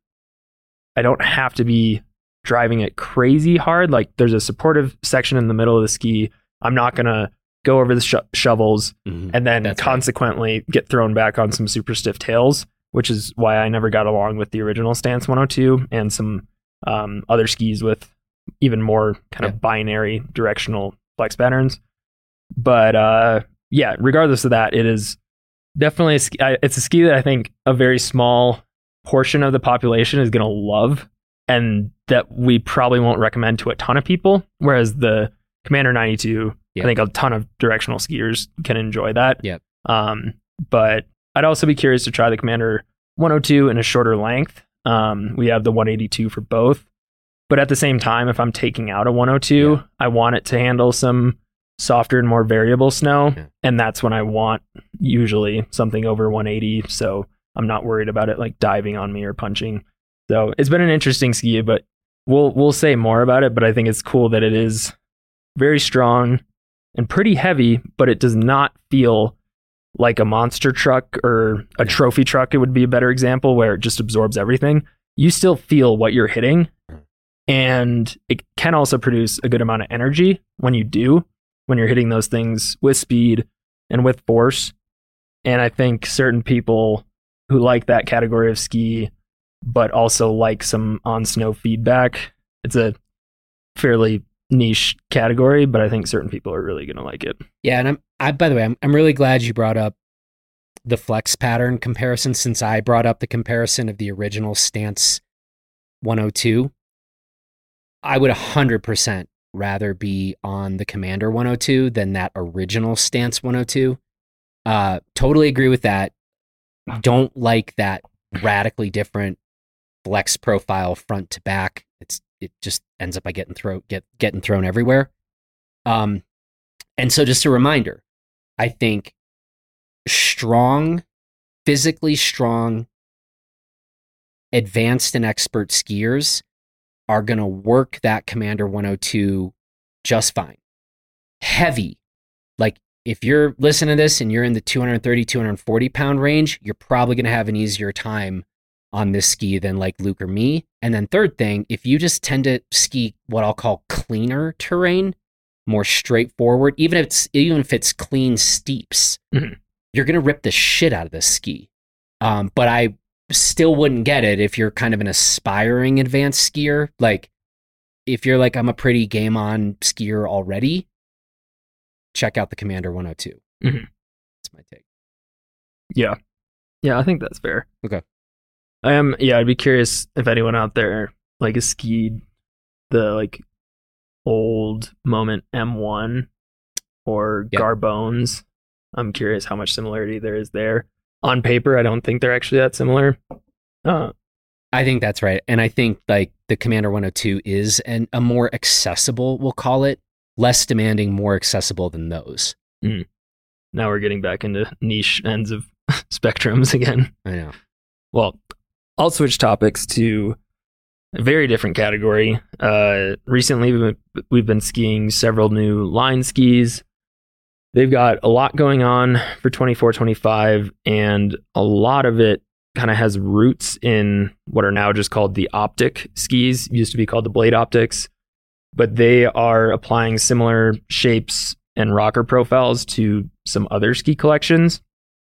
I don't have to be driving it crazy hard. Like, there's a supportive section in the middle of the ski. I'm not going to go over the sho- shovels Mhm. and then That's right. consequently get thrown back on some super stiff tails, which is why I never got along with the original Stance one oh two and some um, other skis with even more kind Yeah. of binary directional flex patterns. But uh, yeah, regardless of that, it is definitely a ski, I, it's a ski that I think a very small portion of the population is going to love, and that we probably won't recommend to a ton of people. Whereas the Commander ninety-two, Yep. I think a ton of directional skiers can enjoy that. Yep. Um, but I'd also be curious to try the Commander one oh two in a shorter length. Um, we have the one eighty-two for both. But at the same time, if I'm taking out a one oh two, Yeah. I want it to handle some softer and more variable snow. Yeah. And that's when I want usually something over one eighty. So I'm not worried about it like diving on me or punching. So it's been an interesting ski, but we'll we'll say more about it. But I think it's cool that it is very strong and pretty heavy, but it does not feel like a monster truck or a Yeah. trophy truck. It would be a better example where it just absorbs everything. You still feel what you're hitting. And it can also produce a good amount of energy when you do, when you're hitting those things with speed and with force. And I think certain people who like that category of ski, but also like some on snow feedback, it's a fairly niche category, but I think certain people are really going to like it. Yeah, and I'm I by the way, I'm I'm really glad you brought up the flex pattern comparison, since I brought up the comparison of the original Stance one oh two. I would one hundred percent rather be on the Commander one oh two than that original Stance one oh two. Uh, totally agree with that. Don't like that radically different flex profile front to back. It's it just ends up by getting thrown get getting thrown everywhere. Um, and so just a reminder, I think strong, physically strong, advanced and expert skiers are going to work that Commander one oh two just fine. Heavy, like if you're listening to this and you're in the two thirty, two forty pound range, you're probably going to have an easier time on this ski than like Luke or me. And then third thing, if you just tend to ski what I'll call cleaner terrain, more straightforward, even if it's even if it's clean steeps, Mhm. you're going to rip the shit out of this ski. Um, but I still wouldn't get it if you're kind of an aspiring advanced skier. Like if you're like, I'm a pretty game on skier already, check out the Commander one oh two. Mhm. That's my take. Yeah. Yeah, I think that's fair. Okay. I am, yeah, I'd be curious if anyone out there like has skied the like old Moment M one or Yeah. Garbones. I'm curious how much similarity there is there. On paper, I don't think they're actually that similar. Uh, I think that's right. And I think like the Commander one oh two is an, a more accessible, we'll call it, less demanding, more accessible than those. now we're getting back into niche ends of spectrums again. I know. Well, I'll switch topics to a very different category. Uh, recently, we've been, we've been skiing several new line skis. They've got a lot going on for twenty-four twenty-five, and a lot of it kind of has roots in what are now just called the optic skis. It used to be called the Blade Optics, but they are applying similar shapes and rocker profiles to some other ski collections.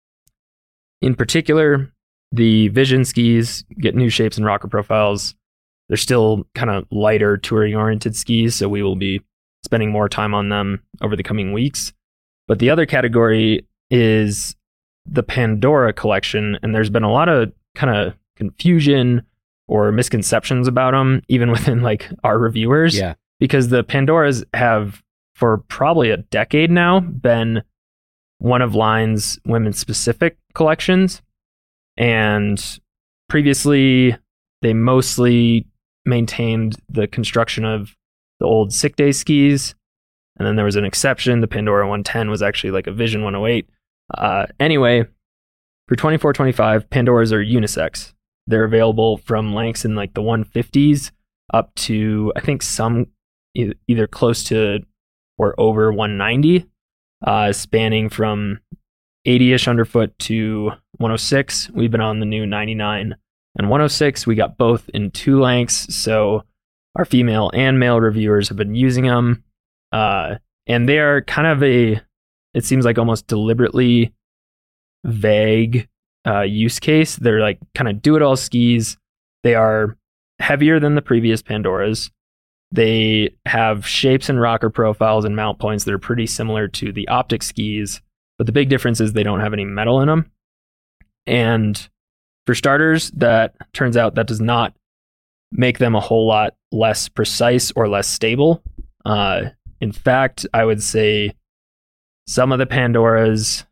In particular, the Vision skis get new shapes and rocker profiles. They're still kind of lighter touring-oriented skis, so we will be spending more time on them over the coming weeks. But the other category is the Pandora collection, and there's been a lot of kind of confusion or misconceptions about them, even within like our reviewers. Yeah. Because the Pandoras have, for probably a decade now, been one of Line's women's specific collections. And previously, they mostly maintained the construction of the old Sick Day skis. And then there was an exception. The Pandora one ten was actually like a Vision one oh eight. Uh, anyway, for twenty-four twenty-five, Pandoras are unisex. They're available from lengths in like the one fifties up to, I think, some e- either close to or over one ninety, uh, spanning from eighty-ish underfoot to one oh six. We've been on the new ninety-nine and one oh six. We got both in two lengths, so our female and male reviewers have been using them. Uh, and they are kind of a, it seems like almost deliberately vague uh, use case. They're like kind of do-it-all skis. They are heavier than the previous Pandoras. They have shapes and rocker profiles and mount points that are pretty similar to the Optic skis, but the big difference is they don't have any metal in them. And for starters, that turns out that does not make them a whole lot less precise or less stable. Uh, in fact, I would say some of the Pandoras,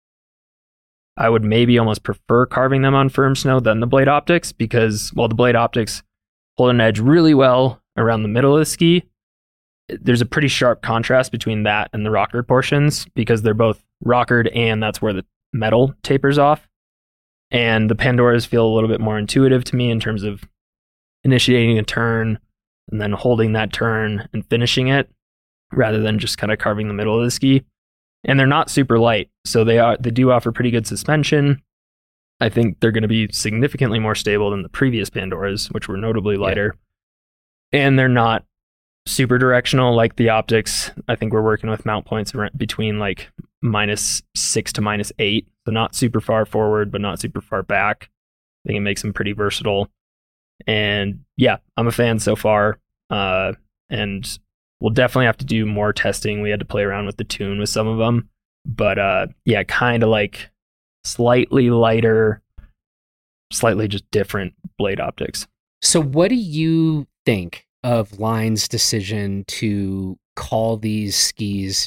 I would maybe almost prefer carving them on firm snow than the Blade Optics, because while the Blade Optics hold an edge really well around the middle of the ski, there's a pretty sharp contrast between that and the rockered portions, because they're both rockered and that's where the metal tapers off. And the Pandoras feel a little bit more intuitive to me in terms of initiating a turn and then holding that turn and finishing it, rather than just kind of carving the middle of the ski. And they're not super light, so they are they do offer pretty good suspension. I think they're going to be significantly more stable than the previous Pandoras, which were notably lighter. Yeah. And they're not super directional like the Optics. I think we're working with mount points between like minus six to minus eight, so not super far forward, but not super far back. I think it makes them pretty versatile. And yeah, I'm a fan so far. Uh, and we'll definitely have to do more testing. We had to play around with the tune with some of them. But uh, yeah, kind of like slightly lighter, slightly just different Blade Optics. So what do you think of Line's decision to call these skis,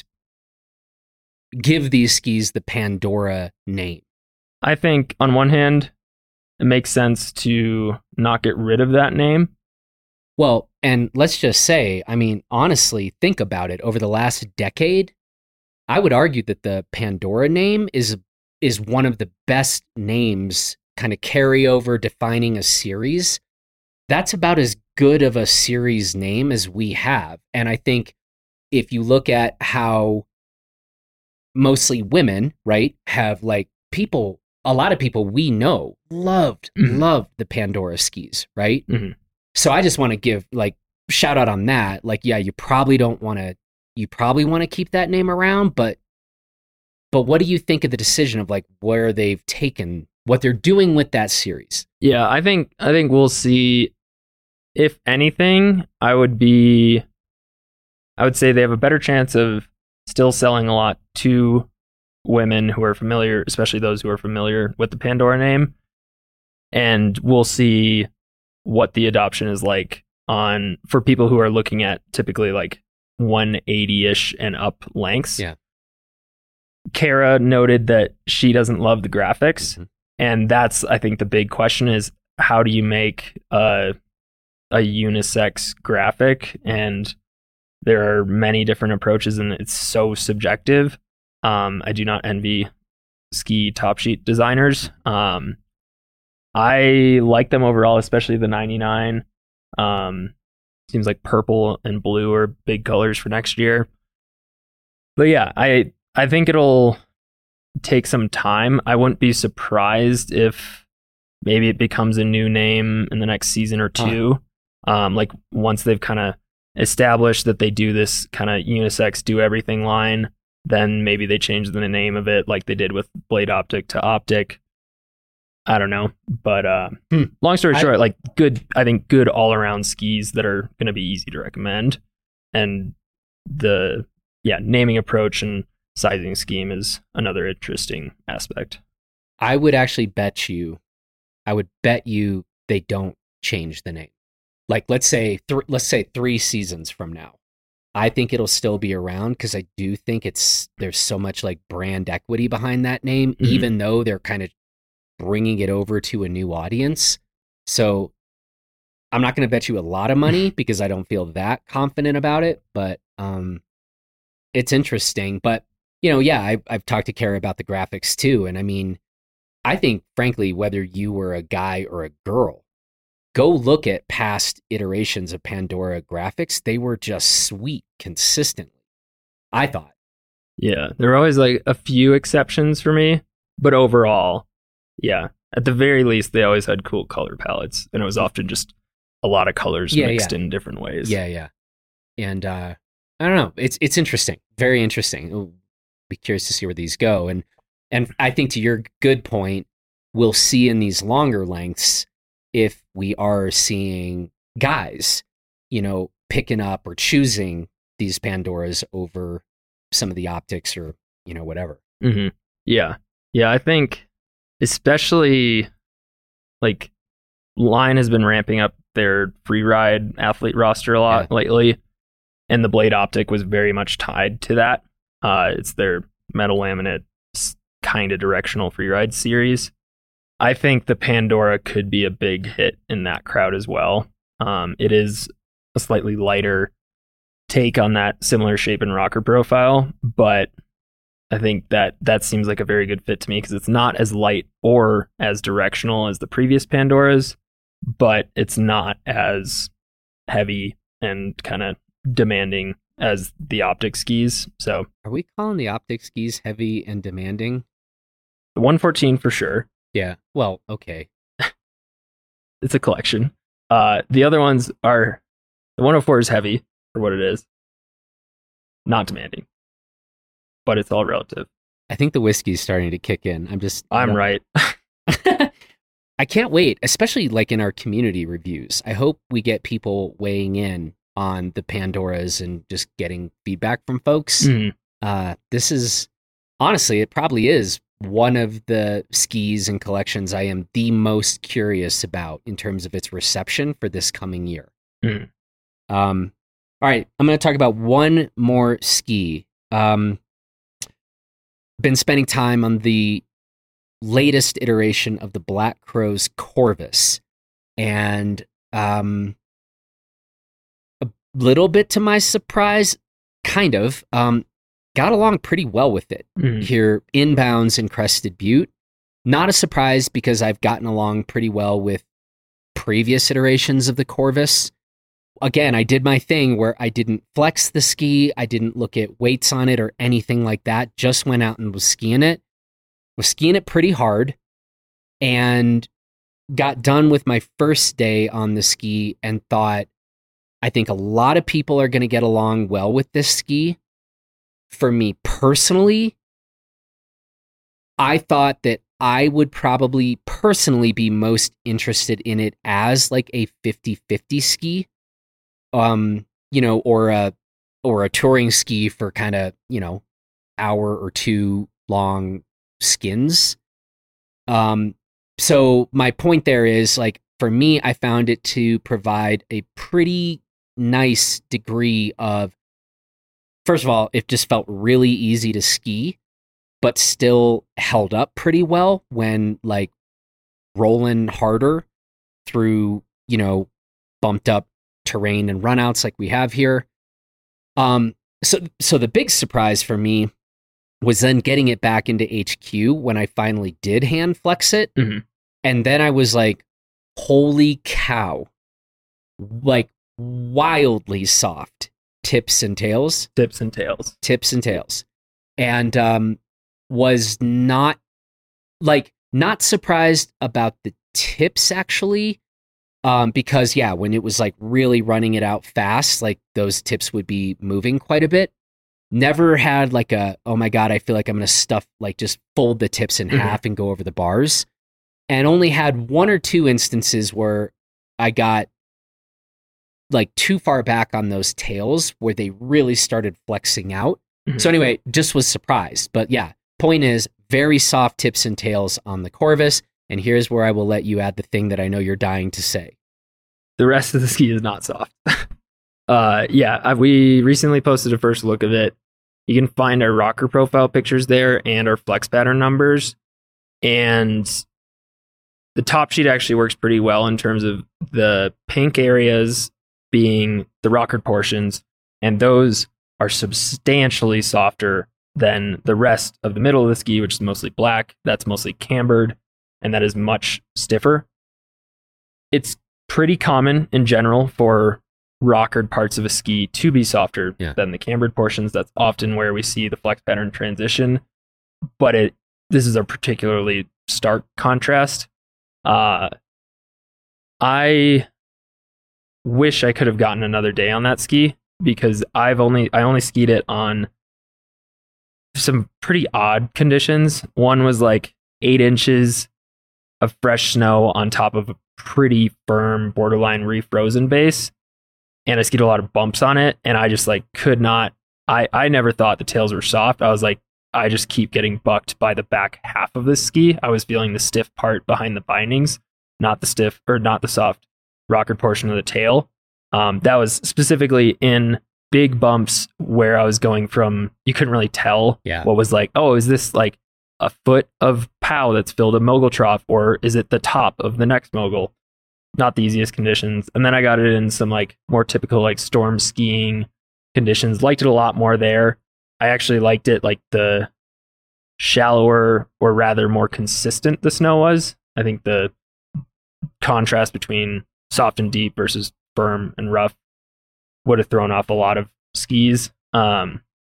give these skis the Pandora name? I think on one hand, it makes sense to not get rid of that name. Well, and let's just say, I mean, honestly, think about it. Over the last decade, I would argue that the Pandora name is is one of the best names, kind of carryover defining a series. That's about as good of a series name as we have. And I think if you look at how mostly women, right, have like people, a lot of people we know loved, mm-hmm. loved the Pandora skis, right? Mm-hmm. So I just want to give like shout out on that. Like, yeah, you probably don't want to, you probably want to keep that name around, but, but what do you think of the decision of like where they've taken, what they're doing with that series? Yeah, I think, I think we'll see. If anything, I would be, I would say they have a better chance of still selling a lot to women who are familiar, especially those who are familiar with the Pandora name. And we'll see what the adoption is like on for people who are looking at typically like one eighty-ish and up lengths. Yeah. Kara noted that she doesn't love the graphics. Mm-hmm. And that's, I think, the big question is, how do you make a, a unisex graphic? And there are many different approaches, and it's so subjective. Um, I do not envy ski top sheet designers. Um, I like them overall, especially the ninety-nine. Um, seems like purple and blue are big colors for next year. But yeah, I I think it'll take some time. I wouldn't be surprised if maybe it becomes a new name in the next season or two. Huh. Um, like once they've kind of established that they do this kind of unisex, do everything line. then maybe they change the name of it like they did with Blade Optic to Optic. I don't know. But uh, hmm. long story short, I, like good, I think good all around skis that are going to be easy to recommend. And the, yeah, naming approach and sizing scheme is another interesting aspect. I would actually bet you, I would bet you they don't change the name. Like let's say, th- let's say three seasons from now, I think it'll still be around because I do think it's, there's so much like brand equity behind that name, mm-hmm. even though they're kind of bringing it over to a new audience. So I'm not going to bet you a lot of money because I don't feel that confident about it, but um, it's interesting. But, you know, yeah, I, I've talked to Kara about the graphics too. And I mean, I think, frankly, whether you were a guy or a girl, go look at past iterations of Pandora graphics. They were just sweet consistently, I thought. Yeah, there were always like a few exceptions for me, but overall, yeah, at the very least, they always had cool color palettes, and it was often just a lot of colors yeah, mixed yeah. in different ways. Yeah, yeah. And uh, I don't know. It's it's interesting. Very interesting. I'll be curious to see where these go. And and I think to your good point, we'll see in these longer lengths if we are seeing guys, you know, picking up or choosing these Pandoras over some of the optics or, you know, whatever. Mm-hmm. Yeah. Yeah, I think... especially like Line has been ramping up their free ride athlete roster a lot yeah. lately, and the Blade Optic was very much tied to that. Uh, it's their metal laminate kind of directional free ride series. I think the Pandora could be a big hit in that crowd as well. Um, it is a slightly lighter take on that similar shape and rocker profile, but I think that that seems like a very good fit to me because it's not as light or as directional as the previous Pandoras, but it's not as heavy and kind of demanding as the Optic skis. So, are we calling the Optic skis heavy and demanding? The one fourteen for sure. Yeah. Well, okay. It's a collection. Uh, the other ones are the one oh four is heavy for what it is, not demanding. But it's all relative. I think the whiskey's starting to kick in. I'm just... I'm no. right. I can't wait, especially like in our community reviews. I hope we get people weighing in on the Pandoras and just getting feedback from folks. Mm. Uh, this is, honestly, it probably is one of the skis and collections I am the most curious about in terms of its reception for this coming year. Mm. Um, all right, I'm going to talk about one more ski. Um, been spending time on the latest iteration of the Black Crowes Corvus, and um, a little bit to my surprise, kind of, um, got along pretty well with it mm-hmm. here inbounds in Crested Butte. Not a surprise because I've gotten along pretty well with previous iterations of the Corvus. Again, I did my thing where I didn't flex the ski, I didn't look at weights on it or anything like that, just went out and was skiing it. Was skiing it pretty hard and got done with my first day on the ski and thought, I think a lot of people are going to get along well with this ski. For me personally, I thought that I would probably personally be most interested in it as like a fifty-fifty ski. Um, you know, or a or a touring ski for kind of, you know, hour or two long skins. Um, so my point there is, like, for me, I found it to provide a pretty nice degree of, first of all, it just felt really easy to ski, but still held up pretty well when like rolling harder through, you know, bumped up terrain and runouts like we have here. Um, so, so the big surprise for me was then getting it back into H Q when I finally did hand flex it. Mm-hmm. And then I was like, holy cow, like wildly soft tips and tails, tips and tails, tips and tails. And, um, was not like, not surprised about the tips actually. Um, because yeah, when it was like really running it out fast, like those tips would be moving quite a bit. never had like a, oh my God, I feel like I'm going to stuff, like just fold the tips in mm-hmm. half and go over the bars. And only had one or two instances where I got like too far back on those tails where they really started flexing out. Mm-hmm. So anyway, just was surprised. But yeah, point is very soft tips and tails on the Corvus. And here's where I will let you add the thing that I know you're dying to say. The rest of the ski is not soft. uh, yeah, I, we recently posted a first look of it. You can find our rocker profile pictures there and our flex pattern numbers. And the top sheet actually works pretty well in terms of the pink areas being the rockered portions, and those are substantially softer than the rest of the middle of the ski, which is mostly black. That's mostly cambered, and that is much stiffer. It's pretty common in general for rockered parts of a ski to be softer yeah. than the cambered portions. That's often where we see the flex pattern transition, but it this is a particularly stark contrast. Uh, I wish I could have gotten another day on that ski because I've only I only skied it on some pretty odd conditions. One was like eight inches of fresh snow on top of a pretty firm, borderline refrozen base, and I skied a lot of bumps on it, and I just like could not. I I never thought the tails were soft. I was like, I just keep getting bucked by the back half of this ski. I was feeling the stiff part behind the bindings, not the stiff or not the soft rockered portion of the tail. Um, that was specifically in big bumps where I was going from, you couldn't really tell yeah. what was like, oh, is this like a foot of pow that's filled a mogul trough, or is it the top of the next mogul? Not the easiest conditions. And then I got it in some like more typical like storm skiing conditions. Liked it a lot more there. I actually liked it like the shallower, or rather more consistent the snow was. I think the contrast between soft and deep versus firm and rough would have thrown off a lot of skis. Um,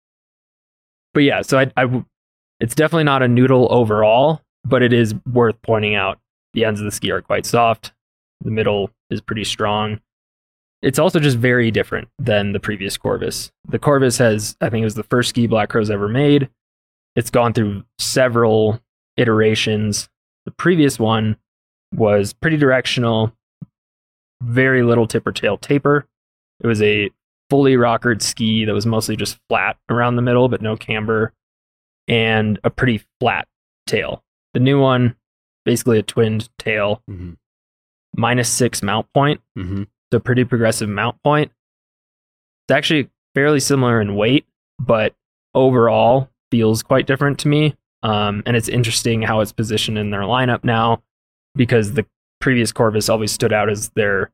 but yeah, so I, I, it's definitely not a noodle overall, but it is worth pointing out the ends of the ski are quite soft. The middle is pretty strong. It's also just very different than the previous Corvus. The Corvus has, I think it was the first ski Black Crow's ever made. It's gone through several iterations. The previous one was pretty directional, very little tip or tail taper. It was a fully rockered ski that was mostly just flat around the middle, but no camber, and a pretty flat tail. The new one, basically a twinned tail, mm-hmm. minus six mount point. Mm-hmm. So pretty progressive mount point. It's actually fairly similar in weight, but overall feels quite different to me. Um, and it's interesting how it's positioned in their lineup now, because the previous Corvus always stood out as their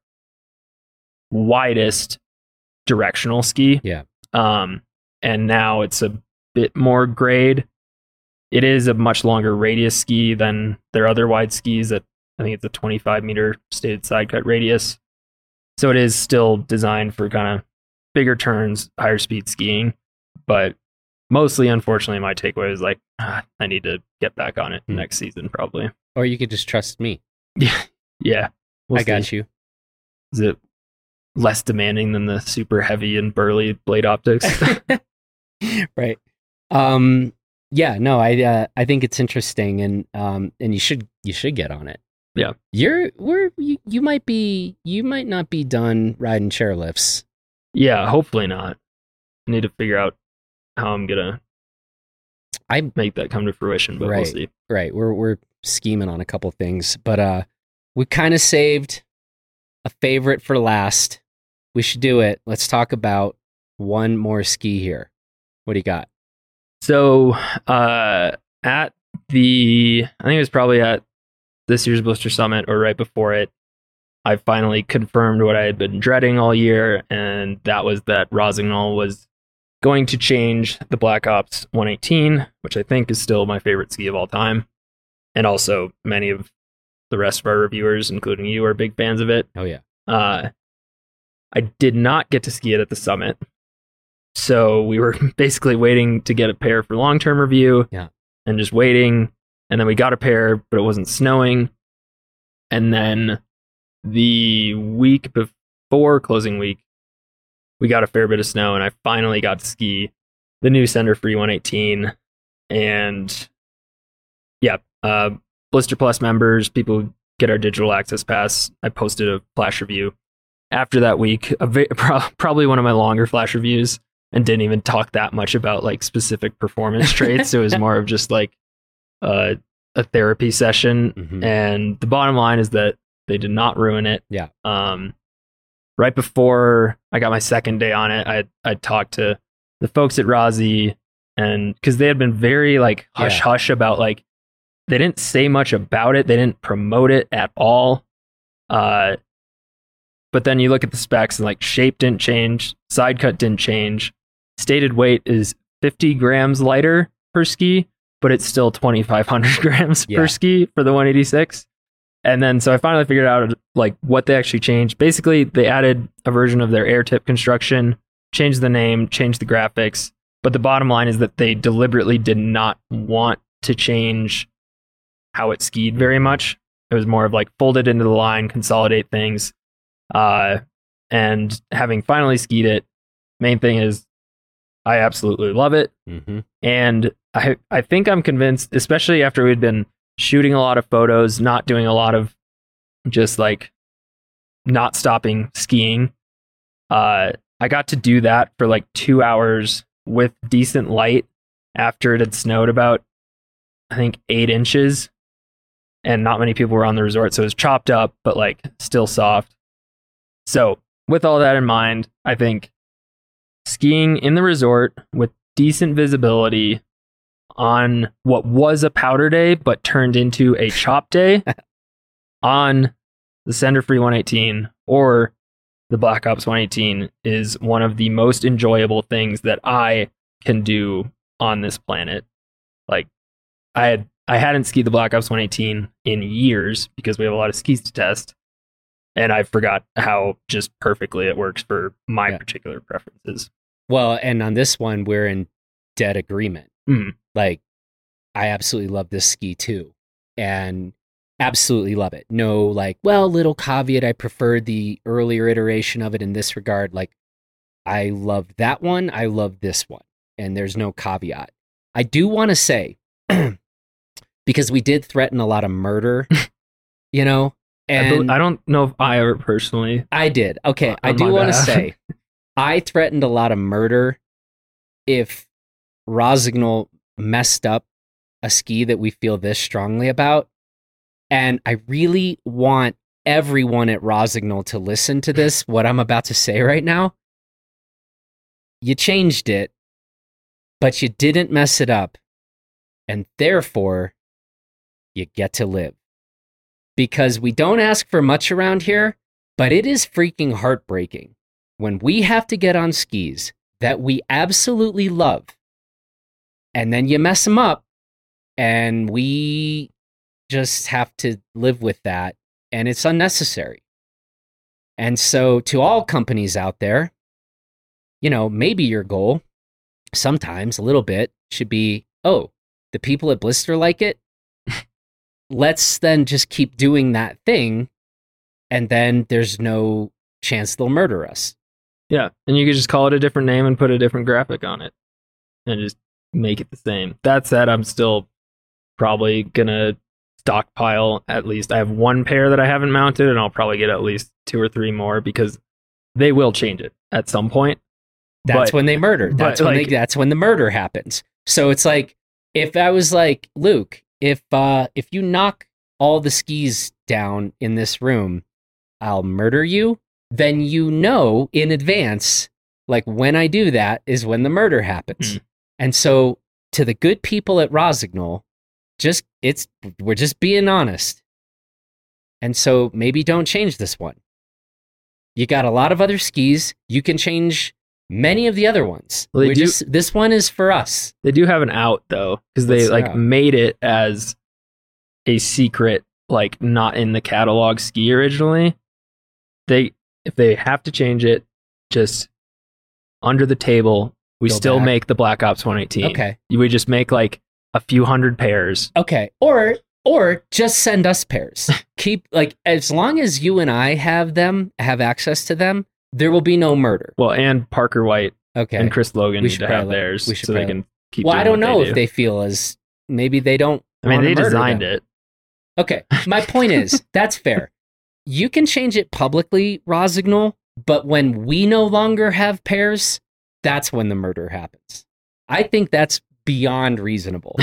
widest directional ski. Yeah. Um, and now it's a bit more grade. It is a much longer radius ski than their other wide skis. At I think it's a twenty-five meter stated side cut radius. So it is still designed for kind of bigger turns, higher speed skiing. But mostly, unfortunately, my takeaway is like, ah, I need to get back on it mm. next season, probably. Or you could just trust me. Yeah. Yeah. We'll I see. got you. Is it less demanding than the super heavy and burly blade optics? Right. Um, yeah, no, I uh, I think it's interesting, and um, and you should you should get on it. Yeah. You're we're you, you might be you might not be done riding chairlifts. Yeah, hopefully not. I need to figure out how I'm gonna I make that come to fruition, but right, we'll see. Right. We're we're scheming on a couple things, but uh we kind of saved a favorite for last. We should do it. Let's talk about one more ski here. What do you got? So uh at the I think it was probably at this year's Blister Summit or right before it, I finally confirmed what I had been dreading all year, and that was that Rossignol was going to change the Black Ops one eighteen, which I think is still my favorite ski of all time. And also many of the rest of our reviewers, including you, are big fans of it. Oh, yeah. Uh, I did not get to ski it at the summit. So we were basically waiting to get a pair for long-term review. Yeah. And just waiting. And then we got a pair, but it wasn't snowing. And then the week before closing week, we got a fair bit of snow, and I finally got to ski the new Sender Free one eighteen, and yeah, uh, Blister Plus members, people who get our digital access pass. I posted a flash review after that week, a vi- pro- probably one of my longer flash reviews, and didn't even talk that much about like specific performance traits. It was more of just like uh, a therapy session. Mhm. And the bottom line is that they did not ruin it. Yeah. Um, right before I got my second day on it, I I talked to the folks at Rozzy, and because they had been very like hush Yeah. hush about like, they didn't say much about it. They didn't promote it at all. Uh, but then you look at the specs and like shape didn't change, side cut didn't change. Stated weight is fifty grams lighter per ski, but it's still twenty-five hundred grams Yeah. per ski for the one eighty-six. And then so I finally figured out like what they actually changed. Basically, they added a version of their air tip construction, changed the name, changed the graphics. But the bottom line is that they deliberately did not want to change how it skied very much. It was more of like fold it into the line, consolidate things. Uh, and having finally skied it, main thing is I absolutely love it. Mm-hmm. And I I think I'm convinced, especially after we'd been shooting a lot of photos, not doing a lot of just like not stopping skiing. Uh, I got to do that for like two hours with decent light after it had snowed about, I think, eight inches. And not many people were on the resort, so it was chopped up, but like still soft. So with all that in mind, I think skiing in the resort with decent visibility on what was a powder day but turned into a chop day on the Sender Free one eighteen or the Black Ops one eighteen is one of the most enjoyable things that I can do on this planet. Like I had I hadn't skied the Black Ops one eighteen in years because we have a lot of skis to test, and I forgot how just perfectly it works for my Yeah. particular preferences. Well, and on this one, we're in dead agreement. Mm. Like, I absolutely love this ski too, and absolutely love it. No, like, well, little caveat, I preferred the earlier iteration of it in this regard. Like, I love that one. I love this one, and there's no caveat. I do want to say, because we did threaten a lot of murder, you know, I, and bel- I don't know if I ever personally. I did. Okay, On I do my want to behalf. say, I threatened a lot of murder if Rosignol messed up a ski that we feel this strongly about. And I really want everyone at Rosignol to listen to this, what I'm about to say right now. You changed it, but you didn't mess it up. And therefore, you get to live. Because we don't ask for much around here, but it is freaking heartbreaking when we have to get on skis that we absolutely love, and then you mess them up, and we just have to live with that, and it's unnecessary. And so to all companies out there, you know, maybe your goal, sometimes a little bit, should be, oh, the people at Blister like it? Let's then just keep doing that thing, and then there's no chance they'll murder us. Yeah, and you could just call it a different name and put a different graphic on it, and just make it the same. That said, I'm still probably gonna stockpile at least. I have one pair that I haven't mounted, and I'll probably get at least two or three more because they will change it at some point. That's But- when they murder. but, That's when like- they. That's when the murder happens. So it's like, if I was like, Luke, if uh, if you knock all the skis down in this room, I'll murder you. Then you know in advance, like when I do that is when the murder happens. Mm. And so to the good people at Rosignol, just it's we're just being honest. And so maybe don't change this one. You got a lot of other skis. You can change many of the other ones. Well, they We do- just this one is for us. They do have an out though, because they What's the like out? made it as a secret, like not in the catalog ski originally. They if they have to change it, just under the table, we Go still back. make the Black Ops one eighteen. Okay. We just make like a few hundred pairs. Okay. Or or just send us pairs. Keep like as long as you and I have them, have access to them, there will be no murder. Well, and Parker White Okay. And Chris Logan We need should to have probably- theirs we should so they probably- can keep Well, doing I don't what know they if do. they feel as maybe they don't. I mean, wanna they murder designed them. it. Okay. My point is, that's fair. You can change it publicly, Rosignol, but when we no longer have pairs, that's when the murder happens. I think that's beyond reasonable.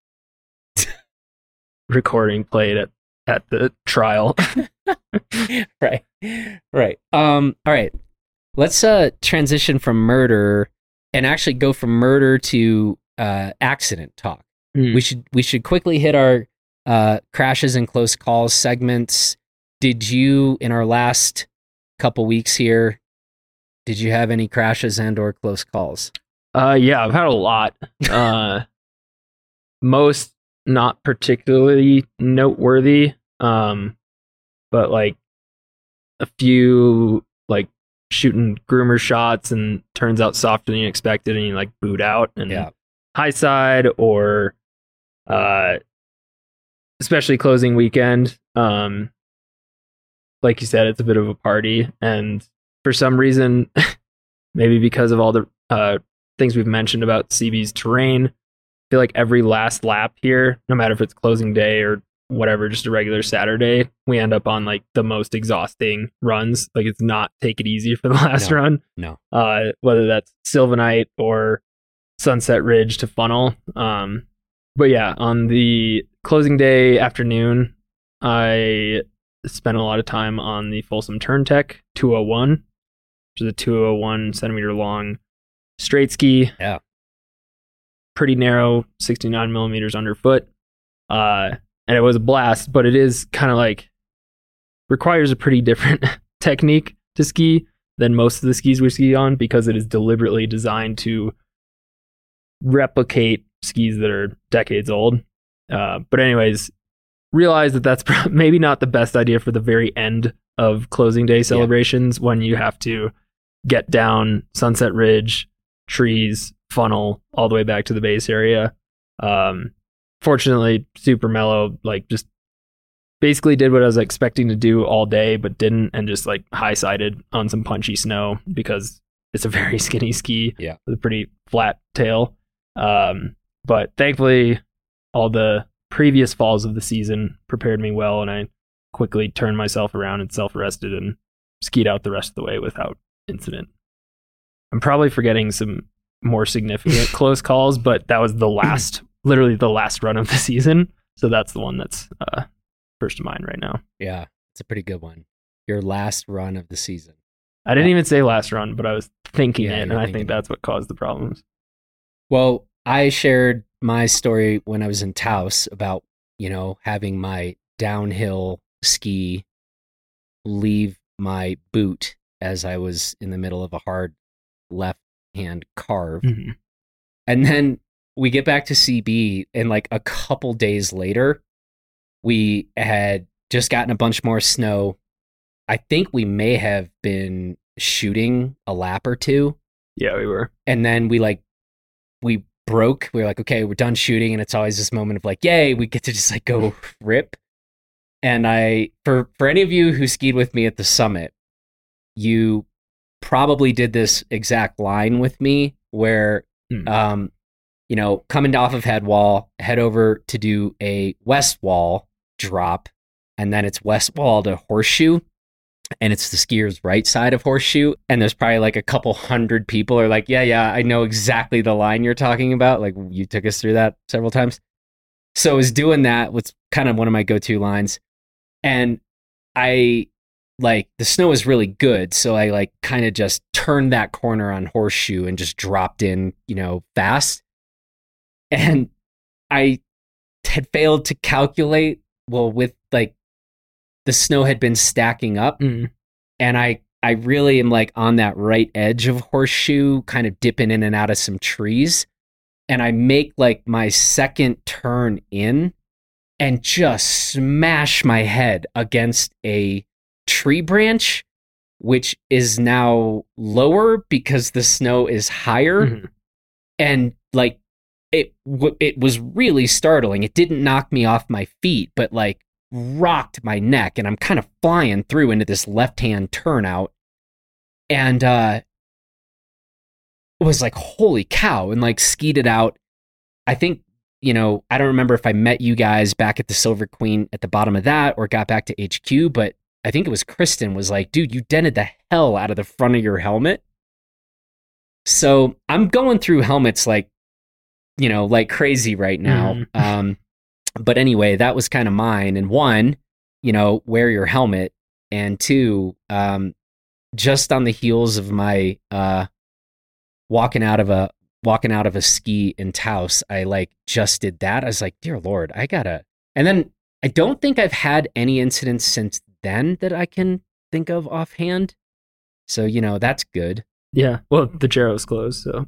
Recording played at, at the trial. Right. Right. Um, all right. Let's uh transition from murder and actually go from murder to uh accident talk. Mm. We should we should quickly hit our uh crashes and close calls segments. Did you in our last couple weeks here, did you have any crashes and or close calls? Uh, yeah, I've had a lot. Uh, most not particularly noteworthy, um, but like a few like shooting groomer shots and turns out softer than you expected, and you like boot out and Yeah. high side, or uh, especially closing weekend. Um, like you said, it's a bit of a party, and for some reason, maybe because of all the uh, things we've mentioned about C B's terrain, I feel like every last lap here, no matter if it's closing day or whatever, just a regular Saturday, we end up on like the most exhausting runs. Like it's not take it easy for the last No, run. no. Uh, whether that's Sylvanite or Sunset Ridge to funnel. Um, but yeah, on the closing day afternoon, I spent a lot of time on the Folsom Turn Tech two oh one, which is a two oh one centimeter long straight ski. Yeah. Pretty narrow, sixty-nine millimeters underfoot. Uh, and it was a blast, but it is kind of like requires a pretty different technique to ski than most of the skis we ski on, because it is deliberately designed to replicate skis that are decades old. Uh, but anyways, realize that that's maybe not the best idea for the very end of closing day celebrations, yeah, when you have to get down Sunset Ridge, trees, funnel all the way back to the base area. Um, fortunately, super mellow, like just basically did what I was expecting to do all day, but didn't, and just like high-sided on some punchy snow because it's a very skinny ski, yeah, with a pretty flat tail. Um, but thankfully, all the previous falls of the season prepared me well, and I quickly turned myself around and self-rested and skied out the rest of the way without incident. I'm probably forgetting some more significant close calls, but that was the last, literally the last run of the season. So that's the one that's uh, first to mind right now. Yeah, it's a pretty good one. Your last run of the season. I didn't even say last run, but I was thinking Yeah, it, and you're I thinking think it. that's what caused the problems. Well, I shared my story when I was in Taos about, you know, having my downhill ski leave my boot as I was in the middle of a hard left hand carve. Mm-hmm. And then we get back to C B, and like a couple days later, we had just gotten a bunch more snow. I think we may have been shooting a lap or two. Yeah, we were. And then we like, we broke. We were like, okay, we're done shooting. And it's always this moment of like, yay, we get to just like go rip. And I, for, for any of you who skied with me at the summit, you probably did this exact line with me where, Hmm. um, you know, coming off of head wall, head over to do a west wall drop, and then it's west wall to horseshoe, and it's the skier's right side of horseshoe, and there's probably like a couple hundred people are like, yeah, yeah, I know exactly the line you're talking about. Like you took us through that several times. So I was doing that with kind of one of my go-to lines, and I like the snow is really good, so I like kind of just turned that corner on horseshoe and just dropped in, you know, fast. And I had failed to calculate, well, with like the snow had been stacking up, Mm. and I I really am like on that right edge of horseshoe, kind of dipping in and out of some trees, and I make like my second turn in and just smash my head against a tree branch, which is now lower because the snow is higher. Mhm. And like it w- it was really startling. It didn't knock me off my feet, but like rocked my neck, and I'm kind of flying through into this left-hand turnout. And uh was like, holy cow, and like skied it out. I think, you know, I don't remember if I met you guys back at the Silver Queen at the bottom of that or got back to H Q, but I think it was Kristen was like, dude, you dented the hell out of the front of your helmet. So I'm going through helmets like, you know, like crazy right now. Mm. Um, but anyway, that was kind of mine. And one, you know, wear your helmet. And two, um, just on the heels of my uh, walking out of a walking out of a ski in Taos, I like just did that. I was like, dear Lord, I gotta. And then I don't think I've had any incidents since then that I can think of offhand. So, you know, that's good. Yeah. Well, the Jarrow's closed, so.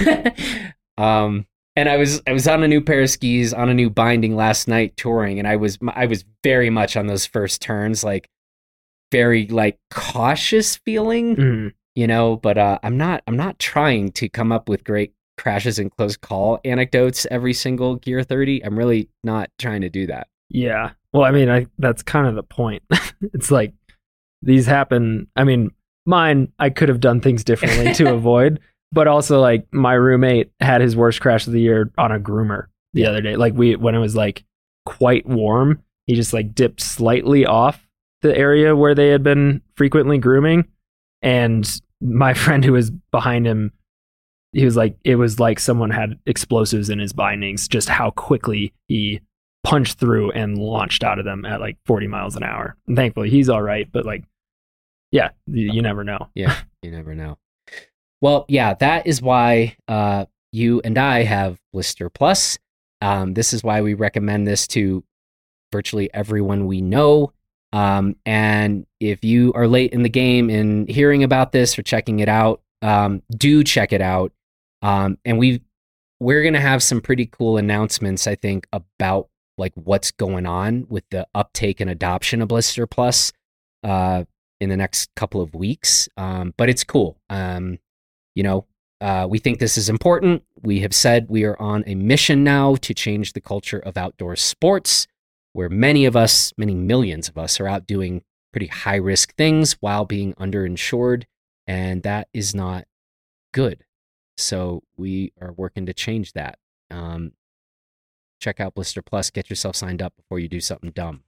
um, and I was I was on a new pair of skis on a new binding last night touring, and I was I was very much on those first turns, like very like cautious feeling, mm. you know. But uh, I'm not I'm not trying to come up with great crashes and close call anecdotes every single Gear thirty. I'm really not trying to do that. Yeah. Well, I mean, I that's kind of the point. It's like these happen. I mean, mine, I could have done things differently to avoid, but also like my roommate had his worst crash of the year on a groomer the yeah. other day. Like we, when it was like quite warm, he just like dipped slightly off the area where they had been frequently grooming. And my friend who was behind him, he was like, it was like someone had explosives in his bindings, just how quickly he punched through and launched out of them at like forty miles an hour. And thankfully he's all right, but like, yeah, you, you never know. Yeah, you never know. Well, yeah, that is why uh, you and I have Blister Plus. Um, this is why we recommend this to virtually everyone we know. Um, and if you are late in the game in hearing about this or checking it out, um, do check it out. Um, and we we're gonna have some pretty cool announcements, I think, about like what's going on with the uptake and adoption of Blister Plus uh, in the next couple of weeks. Um, but it's cool. Um, you know, uh, we think this is important. We have said we are on a mission now to change the culture of outdoor sports, where many of us, many millions of us, are out doing pretty high risk things while being underinsured, and that is not good. So we are working to change that. Um, check out Blister Plus. Get yourself signed up before you do something dumb.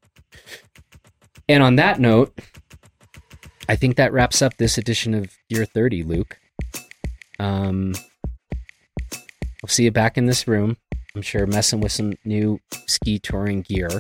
And on that note, I think that wraps up this edition of Gear thirty, Luke. Um, I'll see you back in this room. I'm sure messing with some new ski touring gear.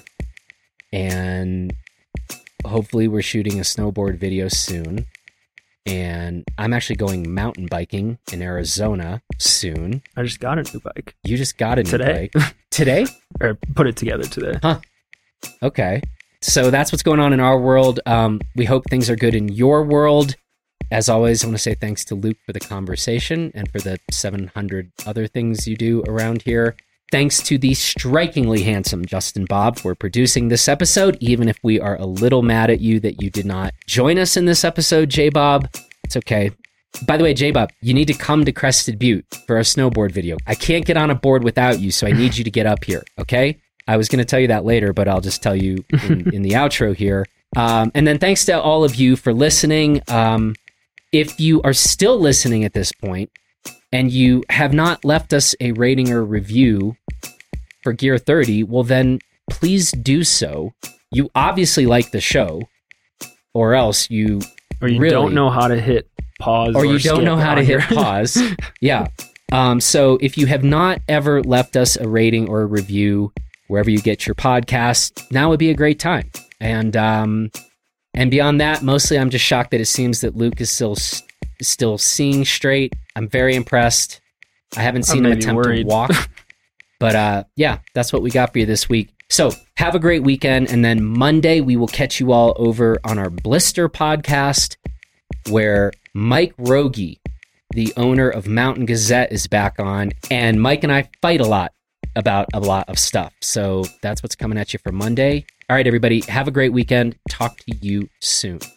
And hopefully we're shooting a snowboard video soon. And I'm actually going mountain biking in Arizona soon. I just got a new bike. You just got a new today. bike? Today? Or put it together today. Huh. Okay. So that's what's going on in our world. Um, we hope things are good in your world. As always, I want to say thanks to Luke for the conversation and for the seven hundred other things you do around here. Thanks to the strikingly handsome Justin Bob for producing this episode, even if we are a little mad at you that you did not join us in this episode, J-Bob. It's okay. By the way, J-Bob, you need to come to Crested Butte for our snowboard video. I can't get on a board without you, so I need you to get up here, okay? I was going to tell you that later, but I'll just tell you in, in the outro here. Um, and then thanks to all of you for listening. Um, if you are still listening at this point, and you have not left us a rating or review for Gear thirty, well then please do so. You obviously like the show, or else you or you really, don't know how to hit pause, or, or you don't know how to hit pause. Yeah. Um, so if you have not ever left us a rating or a review wherever you get your podcast, now would be a great time. And um, and beyond that, mostly I'm just shocked that it seems that Luke is still still seeing straight. I'm very impressed. I haven't seen him attempt worried. to walk. But uh, yeah, that's what we got for you this week. So have a great weekend. And then Monday, we will catch you all over on our Blister podcast, where Mike Rogie, the owner of Mountain Gazette, is back on. And Mike and I fight a lot about a lot of stuff. So that's what's coming at you for Monday. All right, everybody, have a great weekend. Talk to you soon.